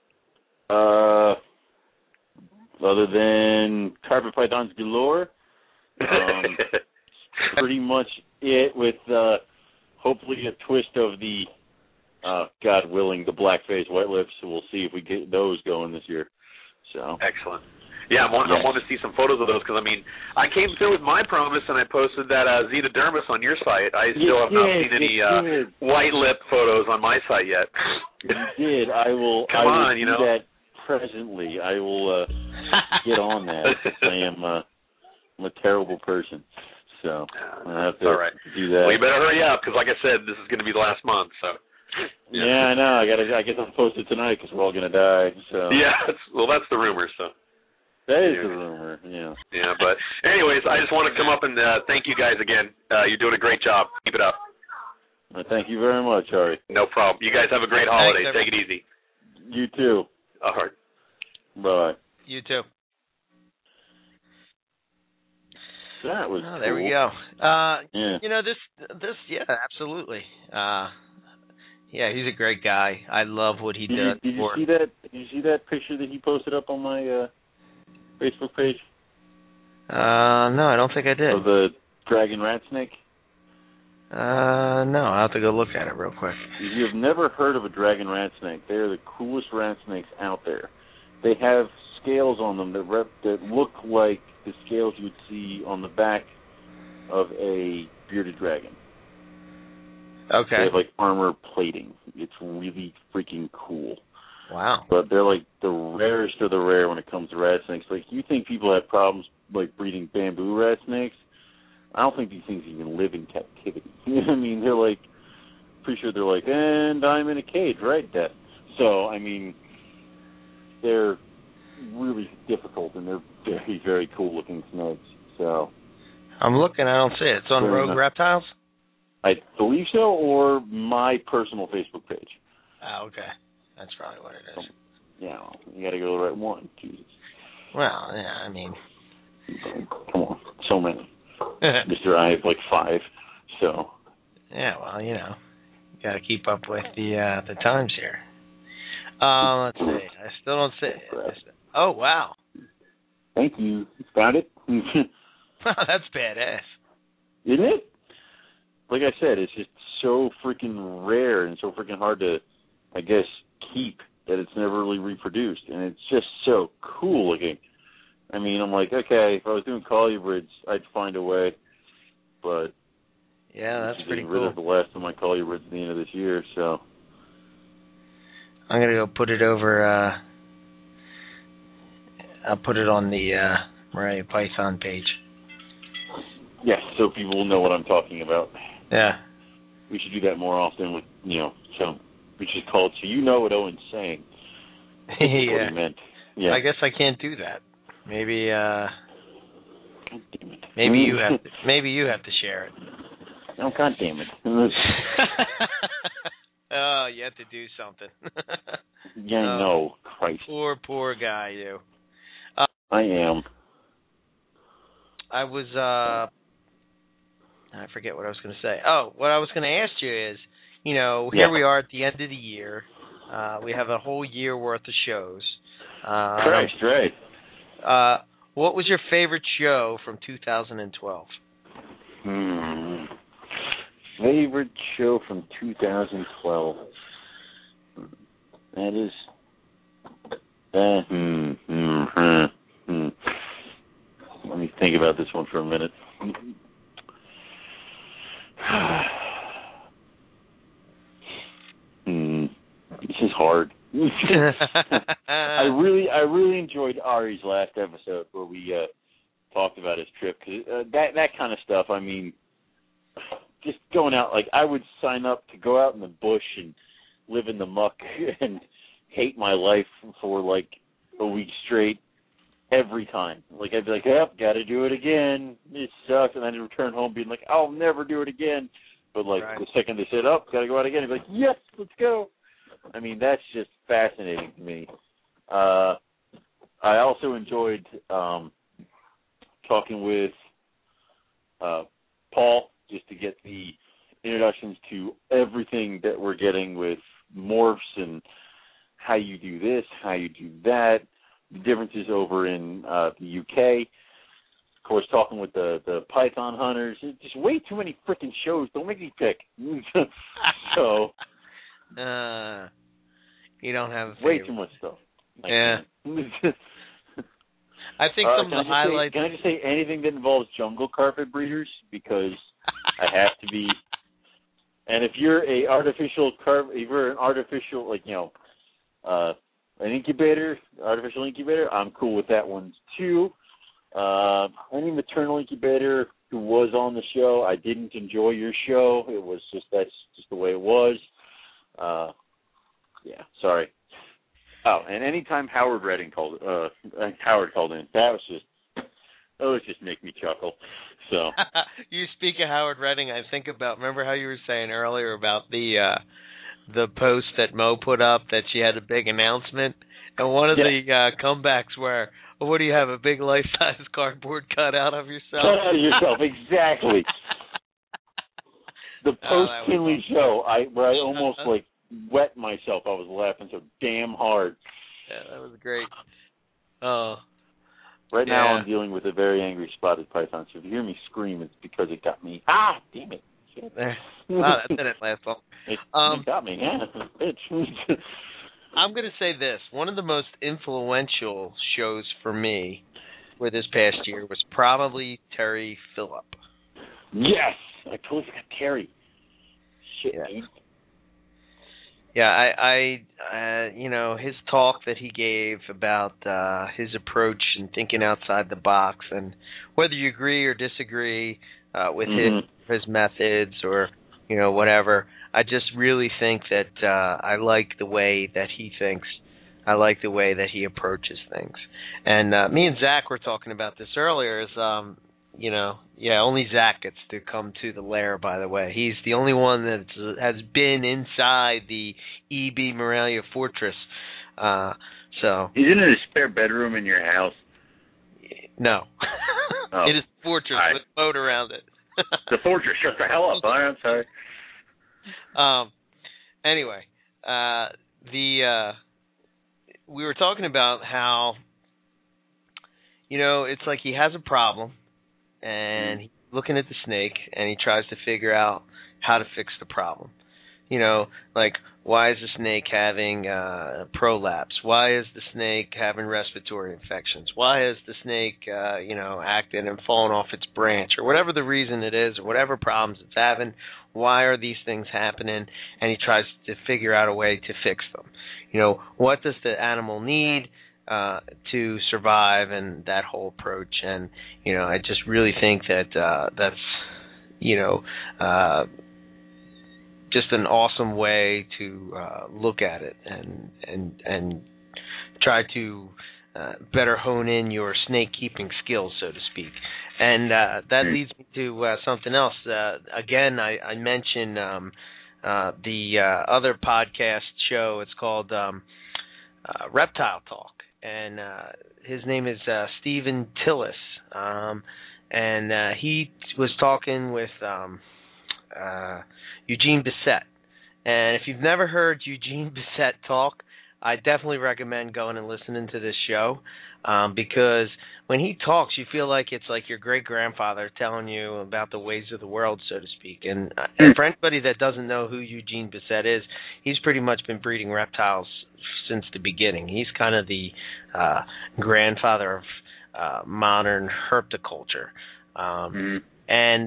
Other than carpet pythons galore, pretty much it, with hopefully a twist of the, God willing, the black-faced white lips. So we'll see if we get those going this year. So
excellent. Yeah, I want to see some photos of those, because, I came through with my promise, and I posted that Xenodermis on your site. I still have not seen any white lip photos on my site yet.
You did. I will do that presently. I will get on that. I'm a terrible person, so I have to do that.
Well, you better hurry up, because like I said, this is going to be the last month, so.
Yeah, I know. I guess I'll post it tonight, because we're all going to die. So.
Yeah, that's the rumor, so.
That is the rumor, yeah.
Yeah, but anyways, I just want to come up and thank you guys again. You're doing a great job. Keep it up.
Thank you very much, Ari.
No problem. You guys have a great holiday. Take it easy.
You too.
All right.
Bye.
You too.
That was cool.
There we go.
Yeah.
This, yeah, absolutely. Yeah, he's a great guy. I love what he does.
Did you see that? Did you see that picture that he posted up on my Facebook page?
No, I don't think I did.
Of the dragon rat snake?
No, I'll have to go look at it real quick.
If you have never heard of a dragon rat snake, they are the coolest rat snakes out there. They have scales on them that look like the scales you would see on the back of a bearded dragon.
Okay.
They have like armor plating. It's really freaking cool.
Wow.
But they're like the rarest of the rare when it comes to rat snakes. Like, you think people have problems like breeding bamboo rat snakes? I don't think these things even live in captivity. You know what I mean? They're like, pretty sure they're like, and I'm in a cage, right, Dad? So, they're really difficult, and they're very, very cool looking snakes. So
I'm looking, I don't see it. It's on Rogue Reptiles?
I believe so, or my personal Facebook page.
Oh, okay. That's probably what it is.
Yeah, you got to go to the right one. Jesus.
Well, yeah,
Come on, so many. Mr. I have like 5, so.
Yeah, well, you got to keep up with the times here. Let's see. I still don't see it. Oh, wow.
Thank you. Found it?
That's badass.
Isn't it? Like I said, it's just so freaking rare and so freaking hard to, I guess, keep that it's never really reproduced. And it's just so cool looking. I'm like, okay, if I was doing colubrids, I'd find a way. But
yeah, that's pretty cool.
Rid of the last of my colubrids at the end of this year, so.
I'm going to go put it over, I'll put it on the Morelia Python page.
Yes, so people will know what I'm talking about.
Yeah.
We should do that more often with, so we should call it So You Know What Owen's Saying.
Yeah.
What he meant. Yeah.
I guess I can't do that. Maybe,
God damn it.
Maybe you have to share it.
Oh, God damn it.
Oh, you have to do something.
Yeah, no, Christ.
Poor guy, you.
I am.
I was, I forget what I was going to say. Oh, what I was going to ask you is, here we are at the end of the year. We have a whole year worth of shows.
Christ, right.
What was your favorite show from 2012?
Favorite show from 2012. That is. Let me think about this one for a minute. This is hard. I really enjoyed Ari's last episode where we talked about his trip, because that kind of stuff. I mean, just going out, like, I would sign up to go out in the bush and live in the muck and hate my life for like a week straight every time. Like, I'd be like, yep, got to do it again. It sucks. And then I'd return home being like, I'll never do it again. But like the second they said, got to go out again, I'd be like, yes, let's go. I mean, that's just fascinating to me. I also enjoyed talking with Paul, just to get the introductions to everything that we're getting with morphs and how you do this, how you do that, the differences over in the UK. Of course, talking with the Python hunters. It's just way too many freaking shows. Don't make me pick. So...
you don't have a
way too much stuff.
Yeah. I think some of the highlights...
Can I just say anything that involves jungle carpet breeders? Because I have to be... And if you're an artificial, like, you know, an incubator, artificial incubator, I'm cool with that one too. Any maternal incubator who was on the show, I didn't enjoy your show. It was just, that's just the way it was. Yeah, sorry. Oh, and anytime Howard called in, that was just make me chuckle. So
you speak of Howard Redding, I think about, remember how you were saying earlier about the post that Mo put up that she had a big announcement, and one of the comebacks were, what do you have, a big life-size cardboard cutout of yourself?
Cut out of yourself, exactly. The post-Kinley show, where I almost like wet myself. I was laughing so damn hard.
Yeah, that was great. Oh.
Right now I'm dealing with a very angry spotted python, so if you hear me scream, it's because it got me. Damn it.
Wow, that didn't last long.
It got me, bitch.
I'm going to say this. One of the most influential shows for me for this past year was probably Terry Phillip.
Yes! I totally forgot Terry. Shit,
Yeah, I you know, his talk that he gave about his approach and thinking outside the box, and whether you agree or disagree with his methods or, you know, whatever, I just really think that I like the way that he thinks. I like the way that he approaches things. And me and Zach were talking about this earlier, is you know, only Zach gets to come to the lair, by the way. He's the only one that has been inside the E.B. Morelia Fortress. So
he's in a spare bedroom in your house?
No.
Oh.
It is a fortress with a boat around it.
The fortress, shut the hell up. I'm sorry.
Anyway, we were talking about how, you know, it's like he has a problem, and he's looking at the snake, and he tries to figure out how to fix the problem. You know, like, why is the snake having prolapse? Why is the snake having respiratory infections? Why is the snake, you know, acting and falling off its branch? Or whatever the reason it is, or whatever problems it's having, why are these things happening? And he tries to figure out a way to fix them. You know, what does the animal need to survive, and that whole approach. And, you know, I just really think that that's, you know, just an awesome way to look at it and try to better hone in your snake keeping skills, so to speak. And that leads me to something else. Again, I mentioned the other podcast show. It's called Reptile Talk, and his name is Stephen Tillis, and he was talking with Eugene Bissett. And if you've never heard Eugene Bissett talk, I definitely recommend going and listening to this show because when he talks, you feel like it's like your great-grandfather telling you about the ways of the world, so to speak. And for anybody that doesn't know who Eugene Bessette is, he's pretty much been breeding reptiles since the beginning. He's kind of the grandfather of modern herpetoculture. And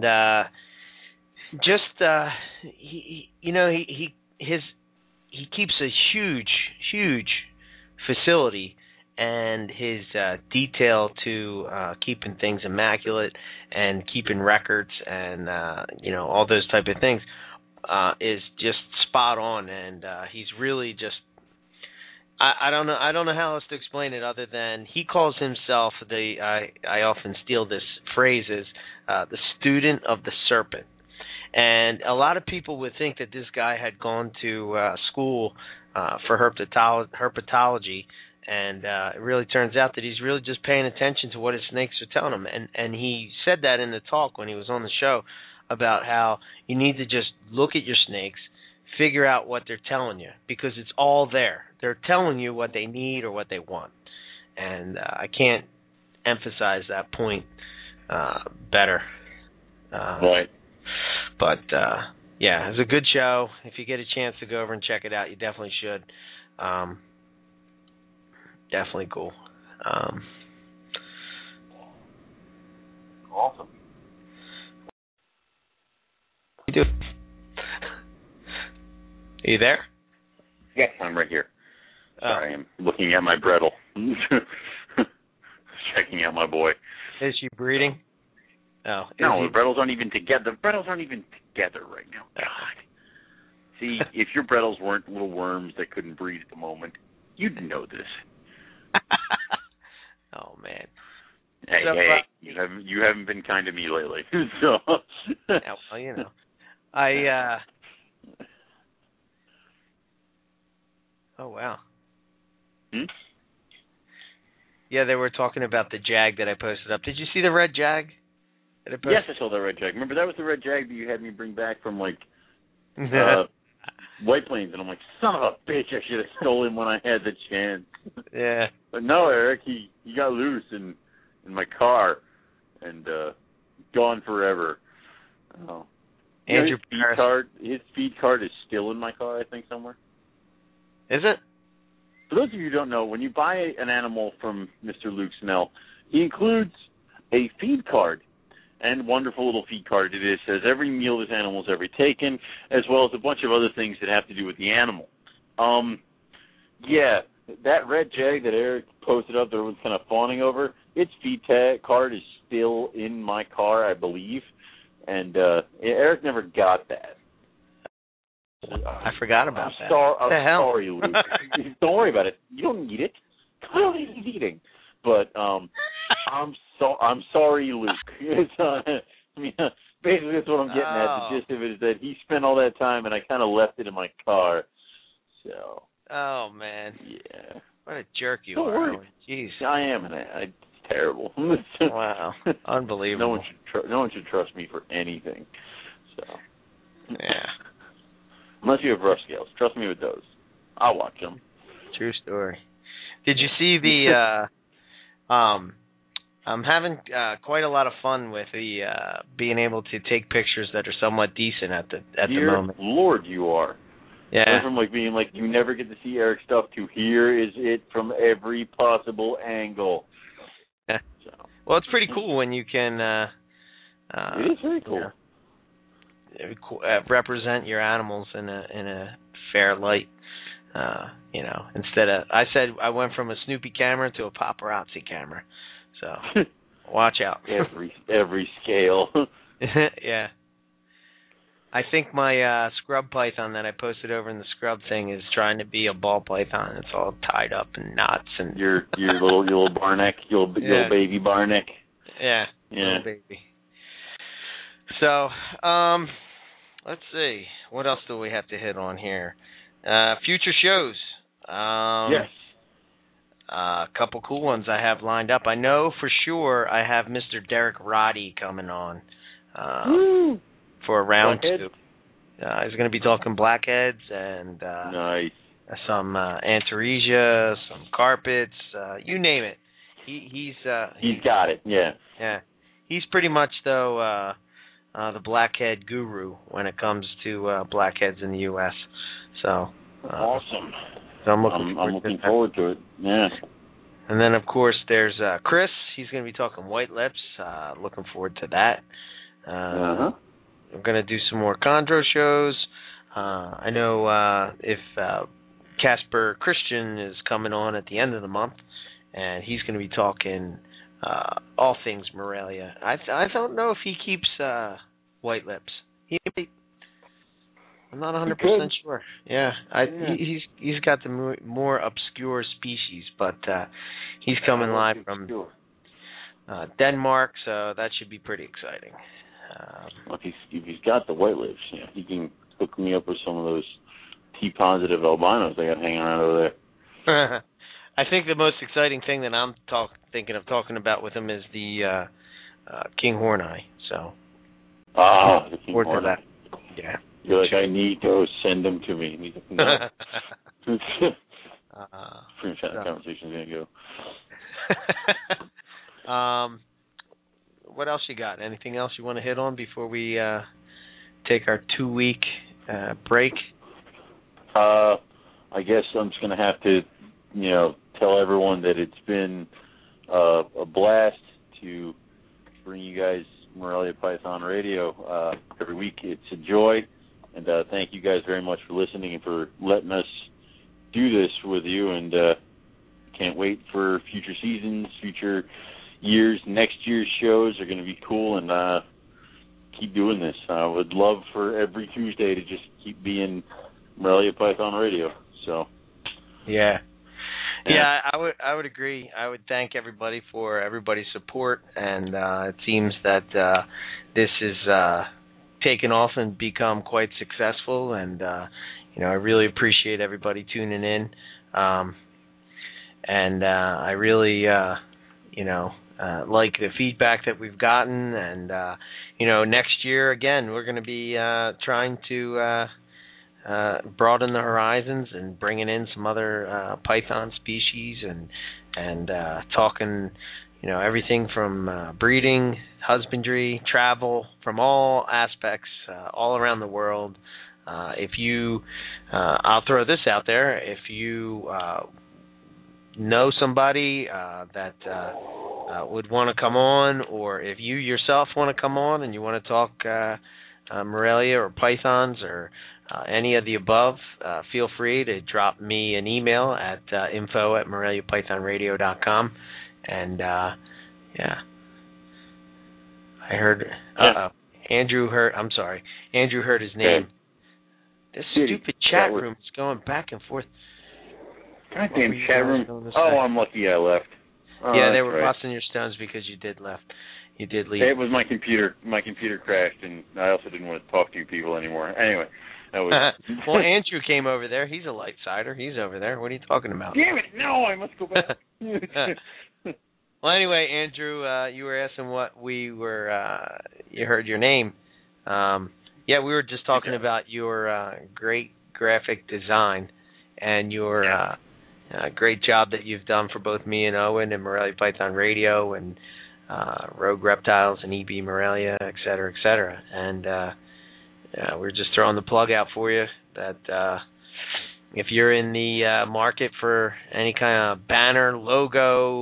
he keeps a huge facility, and his detail to keeping things immaculate and keeping records and all those type of things is just spot on. And he's really just I don't know how else to explain it other than he calls himself I often steal this phrase as the student of the serpent. And a lot of people would think that this guy had gone to school for herpetology, and it really turns out that he's really just paying attention to what his snakes are telling him. And he said that in the talk when he was on the show about how you need to just look at your snakes, figure out what they're telling you, because it's all there. They're telling you what they need or what they want. And I can't emphasize that point better.
Right.
But, yeah, it's a good show. If you get a chance to go over and check it out, you definitely should. Definitely cool.
Awesome.
You do. Are you there?
Yes, I'm right here. Sorry, I'm looking at my Brettle. Checking out my boy.
Is she breeding? Oh,
no, the Brettles aren't even together. The Brettles aren't even together right now. God. See, if your Brettles weren't little worms that couldn't breed at the moment, you'd know this.
Oh man.
Hey,
so,
you haven't been kind to me lately. So.
Yeah, well, Oh wow. Yeah, they were talking about the Jag that I posted up. Did you see the red Jag?
Yes, I saw that red Jag. Remember, that was the red Jag that you had me bring back from, White Plains, and I'm like, son of a bitch, I should have stolen when I had the chance.
Yeah.
But no, Eric, he got loose in my car and gone forever. Oh.
Andrew
his speed card is still in my car, I think, somewhere.
Is it?
For those of you who don't know, when you buy an animal from Mr. Luke Snell, he includes a feed card. And wonderful little feed card it is. Says every meal this animal's ever taken, as well as a bunch of other things that have to do with the animal. Yeah, that red Jag that Eric posted up that everyone's kind of fawning over, its feed card is still in my car, I believe. And Eric never got that.
I forgot about that.
I'm sorry, Luke. Don't worry about it. You don't need it. I don't need eating. But I'm sorry, Luke. Basically that's what I'm getting at. The gist of it is that he spent all that time, and I kind of left it in my car. So.
Oh man.
Yeah.
What a jerk you
Don't
are.
worry.
Jeez.
I am, and it's terrible.
Wow. Unbelievable.
No one should trust me for anything. So.
Yeah.
Unless you have rough scales. Trust me with those. I'll watch them.
True story. Did you see the I'm having quite a lot of fun with the being able to take pictures that are somewhat decent at the moment.
Dear Lord, you are.
Yeah.
Went from being you never get to see Eric's stuff to here is it from every possible angle.
Yeah.
So.
Well, it's pretty cool when you can.
It is very cool.
Represent your animals in a fair light. Instead of I went from a Snoopy camera to a paparazzi camera. So watch out.
Every scale.
Yeah. I think my scrub python that I posted over in the scrub thing is trying to be a ball python. It's all tied up in knots and
your little barneck, your baby barneck.
Yeah. Little baby. So, let's see. What else do we have to hit on here? Future shows.
Yes.
A couple cool ones I have lined up. I know for sure I have Mr. Derek Roddy coming on for a round two. He's going to be talking blackheads and
nice.
some Antaresia, some carpets, you name it. He's
got it. Yeah.
Yeah. He's pretty much though the blackhead guru when it comes to blackheads in the U.S. So
awesome.
So I'm looking
forward to it. Yeah.
And then of course there's Chris. He's going to be talking White Lips. Looking forward to that. We're going to do some more Chondro shows. I know if Casper Christian is coming on at the end of the month, and he's going to be talking all things Morelia. I don't know if he keeps White Lips. I'm not 100% sure. Yeah, he's got the more obscure species, but he's coming live from Denmark, so that should be pretty exciting.
Well, if he's got the White Lips, he can hook me up with some of those T-positive albinos I got hanging around over there.
I think the most exciting thing that I'm thinking of talking about with him is the King Horneye. So.
The King Horneye.
Yeah.
You're like, I need those. Send them to me. Pretty much how the conversation's going to go.
What else you got? Anything else you want to hit on before we take our 2-week break?
I guess I'm just going to have to, tell everyone that it's been a blast to bring you guys Morelia Python Radio every week. It's a joy, and thank you guys very much for listening and for letting us do this with you, and can't wait for future seasons, future years. Next year's shows are going to be cool, and keep doing this. I would love for every Tuesday to just keep being Morelia Python Radio. So
yeah, I would agree. I would thank everybody for everybody's support, and it seems that this is taken off and become quite successful, and I really appreciate everybody tuning in, and I really like the feedback that we've gotten, and next year again we're going to be trying to broaden the horizons and bringing in some other python species and talking everything from breeding, husbandry, travel, from all aspects all around the world. If you I'll throw this out there, if you know somebody that would want to come on, or if you yourself want to come on and you want to talk Morelia or pythons or any of the above, feel free to drop me an email at info@moreliapythonradio.com. And I heard Andrew heard his name. This stupid chat room is going back and forth.
Goddamn chat room. Oh, I'm lucky I left.
Yeah, they were busting your stones because you did leave.
It was my computer. My computer crashed, and I also didn't want to talk to you people anymore. Anyway, that was.
Well, Andrew came over there. He's a light sider. He's over there. What are you talking about?
Damn it! No, I must go back.
Well, anyway, Andrew, you were asking what we were. You heard your name. Yeah, we were just talking about your great graphic design and your great job that you've done for both me and Owen and Morelia Python Radio and Rogue Reptiles and EB Morelia, et cetera, et cetera. And we're just throwing the plug out for you that if you're in the market for any kind of banner, logo,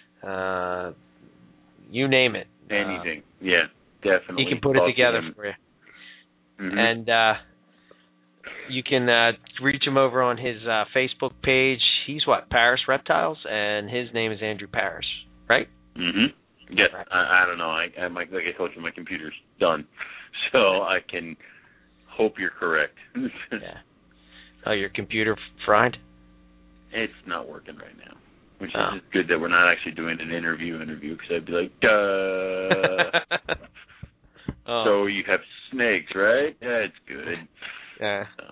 you name it.
Anything. Yeah, definitely.
He can put it together for you. Mm-hmm. And you can reach him over on his Facebook page. He's Paris Reptiles, and his name is Andrew Paris, right?
Mm-hmm. Yeah, right. I don't know. Like I told you, my computer's done, so I can hope you're correct.
Yeah. Oh, your computer fried?
It's not working right now, which is good that we're not actually doing an interview because I'd be like, duh. So you have snakes, right? Yeah, it's good.
Yeah. So,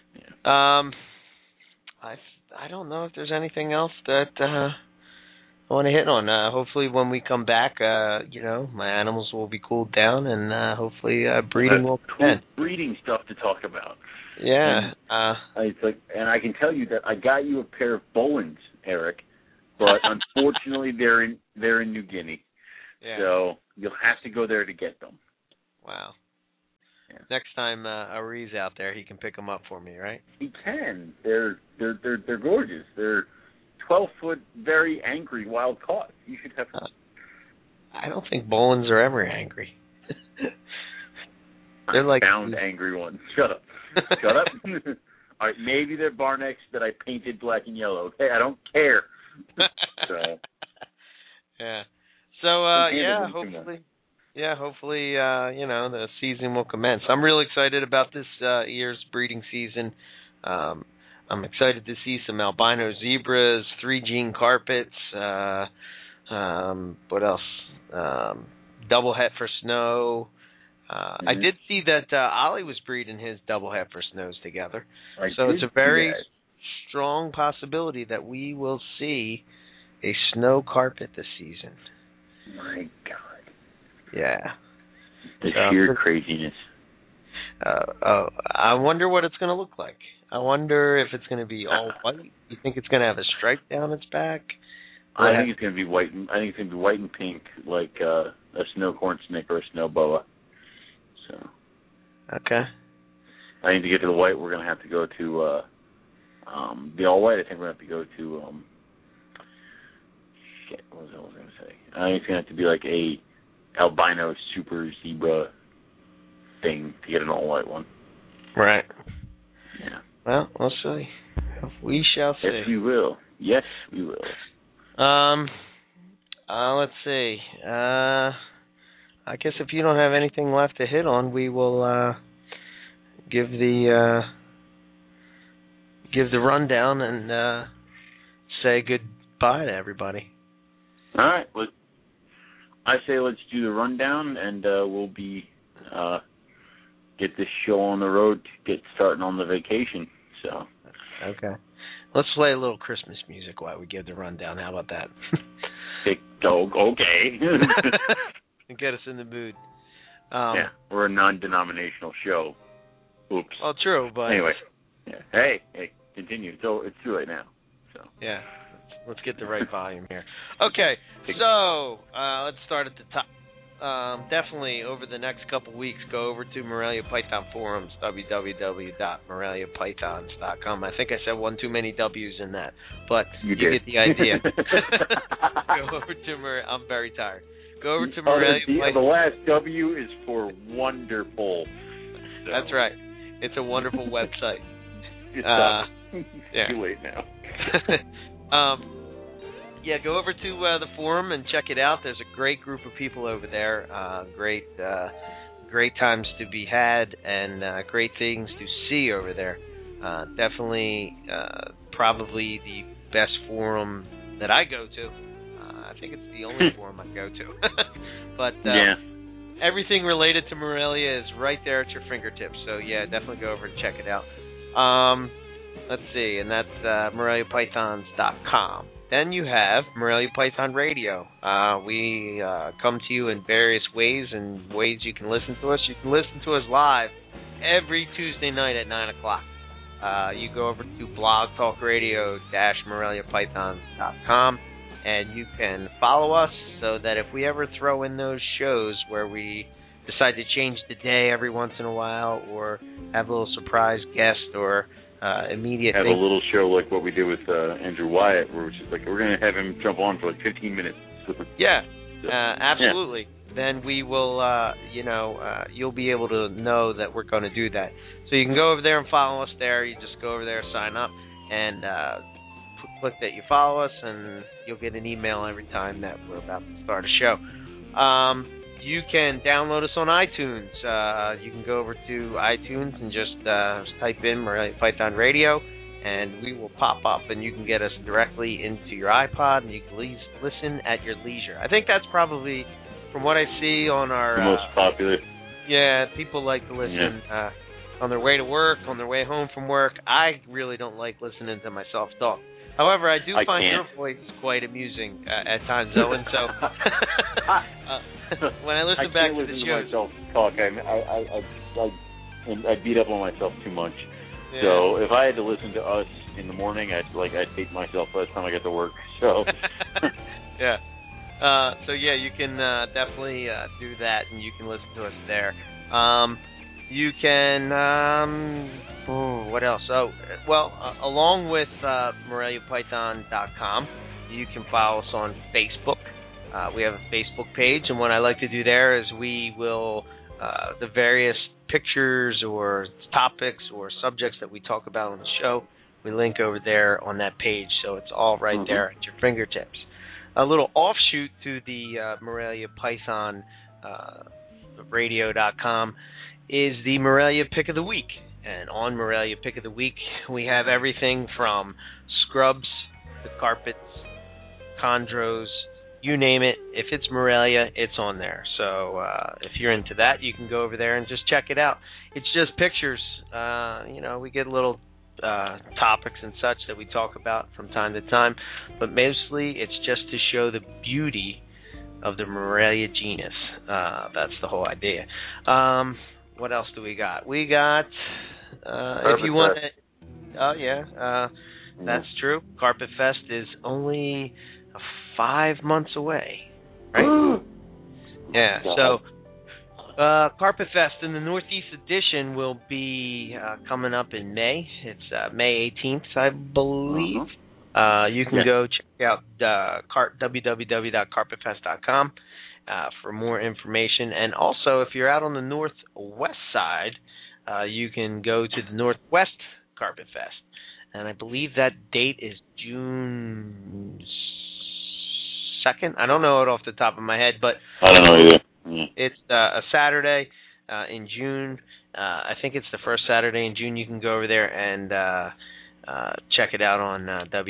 yeah. I don't know if there's anything else that want to hit on. Hopefully, when we come back, my animals will be cooled down, and hopefully, breeding will commence.
Cool breeding stuff to talk about.
Yeah.
And I can tell you that I got you a pair of Bolins, Eric, but unfortunately, they're in New Guinea. Yeah. So you'll have to go there to get them.
Wow. Yeah. Next time Ari's out there, he can pick them up for me, right?
He can. They're gorgeous. They're 12-foot, very angry wild caught. You should have.
I don't think Bolins are ever angry. They're
like found angry ones. Shut up. Shut up. All right, maybe they're Barnecks that I painted black and yellow. Okay, I don't care. So.
Yeah. So hopefully, the season will commence. I'm really excited about this year's breeding season. I'm excited to see some albino zebras, 3-gene carpets. What else? Double heifer snow. I did see that Ollie was breeding his double heifer snows together. So it's a very strong possibility that we will see a snow carpet this season.
My God.
Yeah.
The sheer craziness.
I wonder what it's going to look like. I wonder if it's going to be all white. You think it's going to have a stripe down its back?
I think it's going to be white. I think it's going to be white and pink, like a snow corn snake or a snow boa. So.
Okay.
I think to get to the white, we're going to have to go to the all white. I think we're going to have to go to what was I going to say? I think it's going to have to be like a albino super zebra thing to get an all white one.
Right.
Yeah.
Well, we'll see. We shall see.
Yes, we will. Yes, we will.
Let's see. I guess if you don't have anything left to hit on, we will give the rundown and say goodbye to everybody.
All right. Well, I say let's do the rundown, and we'll be get this show on the road to get starting on the vacation. So.
Okay. Let's play a little Christmas music while we give the rundown. How about that?
Okay.
Get us in the mood.
Yeah, we're a non-denominational show. Oops.
Well, true, but
anyway. Yeah. Hey, continue. So it's too late now. So.
Yeah. Let's get the right volume here. Okay, so let's start at the top. Definitely over the next couple weeks, go over to Morelia Python Forums, www.moreliapythons.com. I think I said one too many W's in that, but you get the idea. Go over to I'm very tired. Go over to Morelia Python.
The last W is for wonderful. So.
That's right. It's a wonderful website.
Yeah.
Too
late now.
Yeah, go over to the forum and check it out. There's a great group of people over there. Great times to be had and great things to see over there. Definitely, probably the best forum that I go to. I think it's the only forum I go to. But everything related to Morelia is right there at your fingertips. So yeah, definitely go over and check it out. Let's see, and that's MoreliaPythons.com. Then you have Morelia Python Radio. We come to you in various ways and ways you can listen to us. You can listen to us live every Tuesday night at 9 o'clock. You go over to blogtalkradio-MoreliaPythons.com and you can follow us so that if we ever throw in those shows where we decide to change the day every once in a while or have a little surprise guest or immediate
have a little show like what we did with Andrew Wyatt, which is like we're going to have him jump on for like 15 minutes.
Yeah, absolutely. Yeah. Then we will, you'll be able to know that we're going to do that. So you can go over there and follow us there. You just go over there, sign up, and click that you follow us, and you'll get an email every time that we're about to start a show. You can download us on iTunes. You can go over to iTunes and just type in Morelia Python Radio, and we will pop up, and you can get us directly into your iPod, and you can listen at your leisure. I think that's probably, from what I see on our...
the most popular.
Yeah, people like to listen on their way to work, on their way home from work. I really don't like listening to myself talk. However, I do find
can't.
your voice quite amusing at times, Owen. So when I listen back to the show,
I myself talk. I beat up on myself too much.
Yeah.
So if I had to listen to us in the morning, I'd hate myself by the time I get to work. So
yeah. So yeah, you can definitely do that, and you can listen to us there. You can. What else? Oh, well, along with MoreliaPython.com, you can follow us on Facebook. We have a Facebook page, and what I like to do there is we will the various pictures or topics or subjects that we talk about on the show, we link over there on that page, so it's all right there at your fingertips. A little offshoot to the Morelia Python radio.com is the Morelia Pick of the Week. And on Morelia Pick of the Week, we have everything from scrubs, the carpets, chondros, you name it. If it's Morelia, it's on there. So if you're into that, you can go over there and just check it out. It's just pictures. We get little topics and such that we talk about from time to time, but mostly it's just to show the beauty of the Morelia genus. That's the whole idea. What else do we got? We got, if you want to, that's true. Carpet Fest is only 5 months away, right? Yeah, so Carpet Fest in the Northeast edition will be coming up in May. It's May 18th, I believe. You can go check out www.carpetfest.com for more information. And also, if you're out on the northwest side, you can go to the Northwest Carpet Fest. And I believe that date is June 2nd. I don't know it off the top of my head, but
I don't know either.
It's a Saturday in June. I think it's the first Saturday in June. You can go over there and check it out on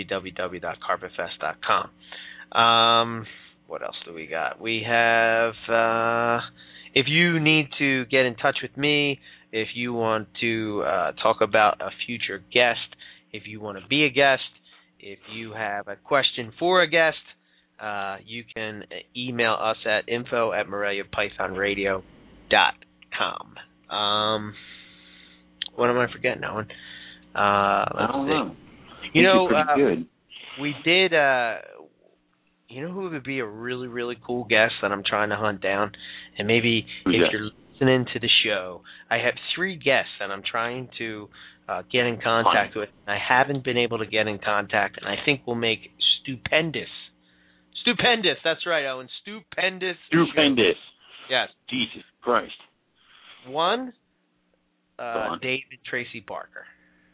www.carpetfest.com. What else do we got? We have, if you need to get in touch with me, if you want to talk about a future guest, if you want to be a guest, if you have a question for a guest, you can email us at info@MoreliaPythonRadio.com. What am I forgetting, Owen? Let's see. You know,
good.
We did. You know who would be a really, really cool guest that I'm trying to hunt down? And maybe you're listening to the show, I have 3 guests that I'm trying to get in contact with. I haven't been able to get in contact, and I think we'll make stupendous. That's right, Owen. Stupendous. Yes.
Jesus Christ.
One, David Tracy Parker.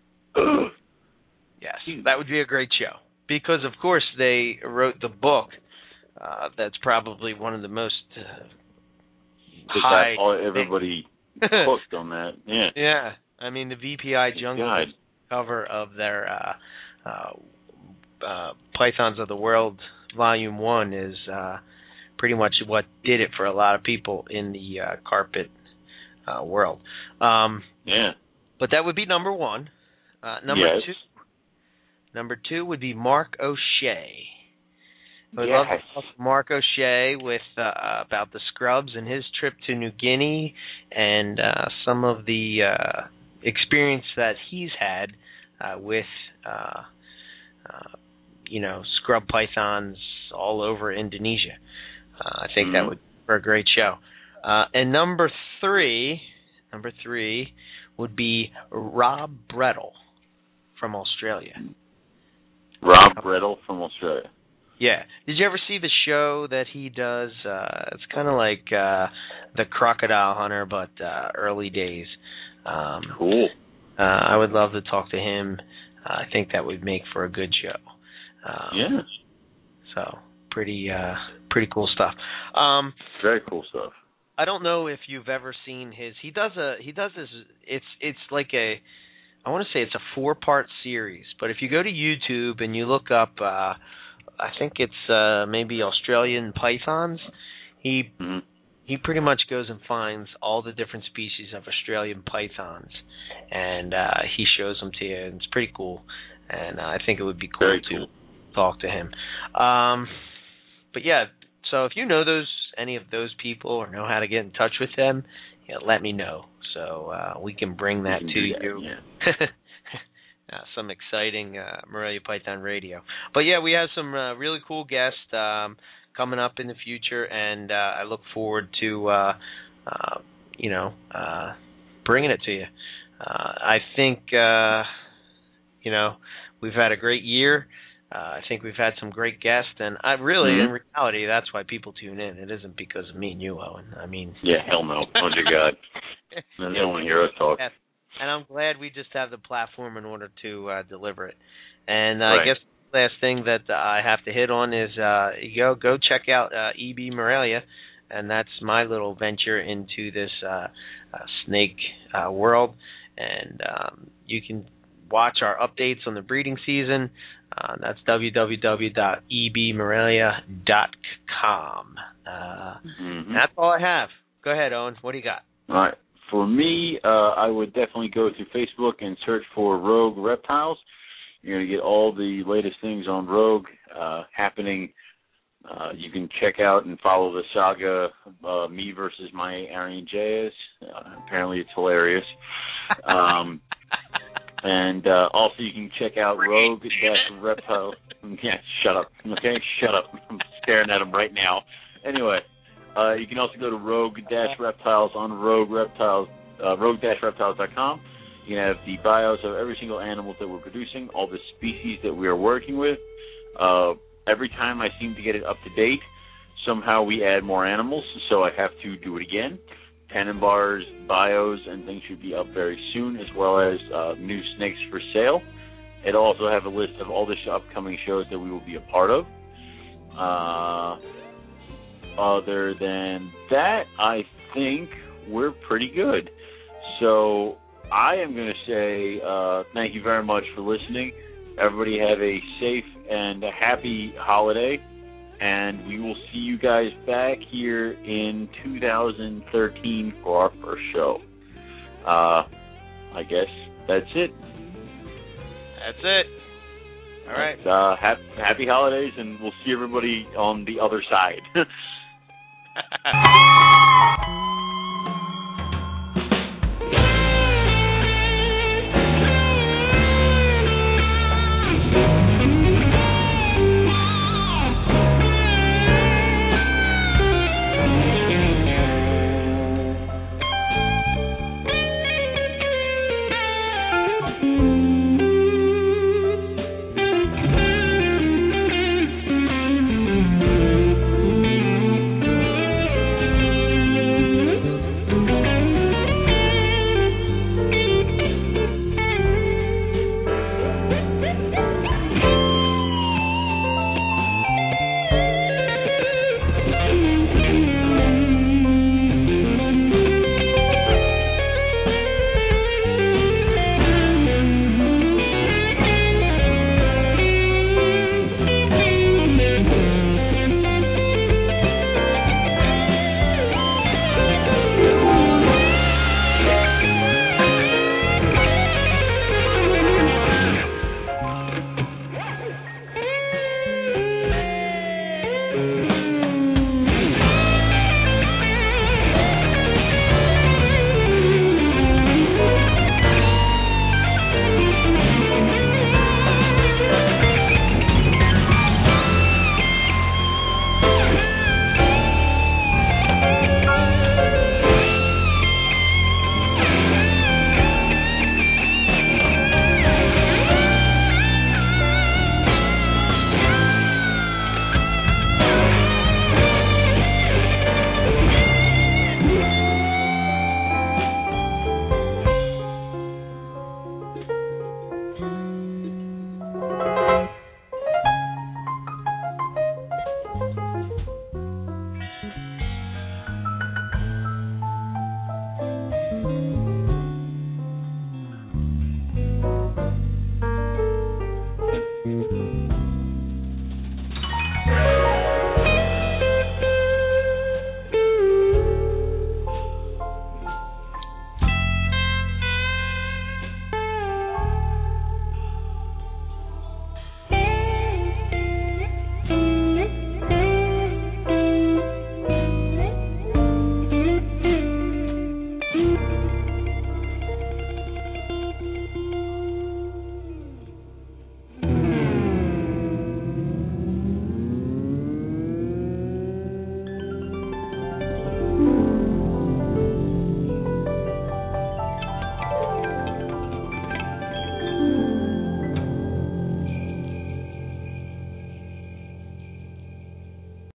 Yes, that would be a great show. Because, of course, they wrote the book that's probably one of the most high...
Everybody hooked on that. Yeah.
Yeah. I mean, the VPI Jungle cover of their Pythons of the World Volume 1 is pretty much what did it for a lot of people in the carpet world. But that would be number 1. Number 2 would be Mark O'Shea. I would love to talk to Mark O'Shea with about the scrubs and his trip to New Guinea and some of the experience that he's had with scrub pythons all over Indonesia. I think that would be a great show. And number three would be Rob Brettel from Australia.
Rob Brettel from Australia.
Yeah. Did you ever see the show that he does? It's kind of like The Crocodile Hunter, but early days.
Cool.
I would love to talk to him. I think that would make for a good show. So pretty cool stuff.
Very cool stuff.
I don't know if you've ever seen his. He does this. It's like I want to say it's a 4-part series. But if you go to YouTube and you look up, I think it's maybe Australian pythons. He pretty much goes and finds all the different species of Australian pythons, and he shows them to you, and it's pretty cool. and I think it would be cool
Very
to
cool.
talk to him. But yeah, so if you know any of those people or know how to get in touch with them, let me know so we can bring that to you.
Yeah.
Some exciting Morelia Python Radio. But yeah, we have some really cool guests coming up in the future, and I look forward to bringing it to you. I think we've had a great year. I think we've had some great guests, and in reality, that's why people tune in. It isn't because of me and you, Owen. I mean,
yeah, hell no, under God, they don't want to hear us talk.
And I'm glad we just have the platform in order to deliver it. And
Right.
I guess the last thing that I have to hit on is go check out EB Morelia, and that's my little venture into this snake world. And you can watch our updates on the breeding season. That's www.ebmorelia.com. That's all I have. Go ahead, Owen. What do you got?
All right. For me, I would definitely go to Facebook and search for Rogue Reptiles. You're going to get all the latest things on Rogue happening. You can check out and follow the saga of me versus my Aryan Jayas. Apparently it's hilarious. And also you can check out Rogue-Reptile. Yeah, shut up. Okay, shut up. I'm staring at him right now. Anyway. You can also go to Rogue-Reptiles on Rogue-Reptiles.com. You can have the bios of every single animal that we're producing, all the species that we are working with. Every time I seem to get it up to date, somehow we add more animals, so I have to do it again. Tannenbars, bios, and things should be up very soon, as well as new snakes for sale. It'll also have a list of all the upcoming shows that we will be a part of. Other than that, I think we're pretty good. So I am going to say thank you very much for listening. Everybody have a safe and a happy holiday, and we will see you guys back here in 2013 for our first show. I guess that's it.
That's it. All right.
Happy holidays, and we'll see everybody on the other side.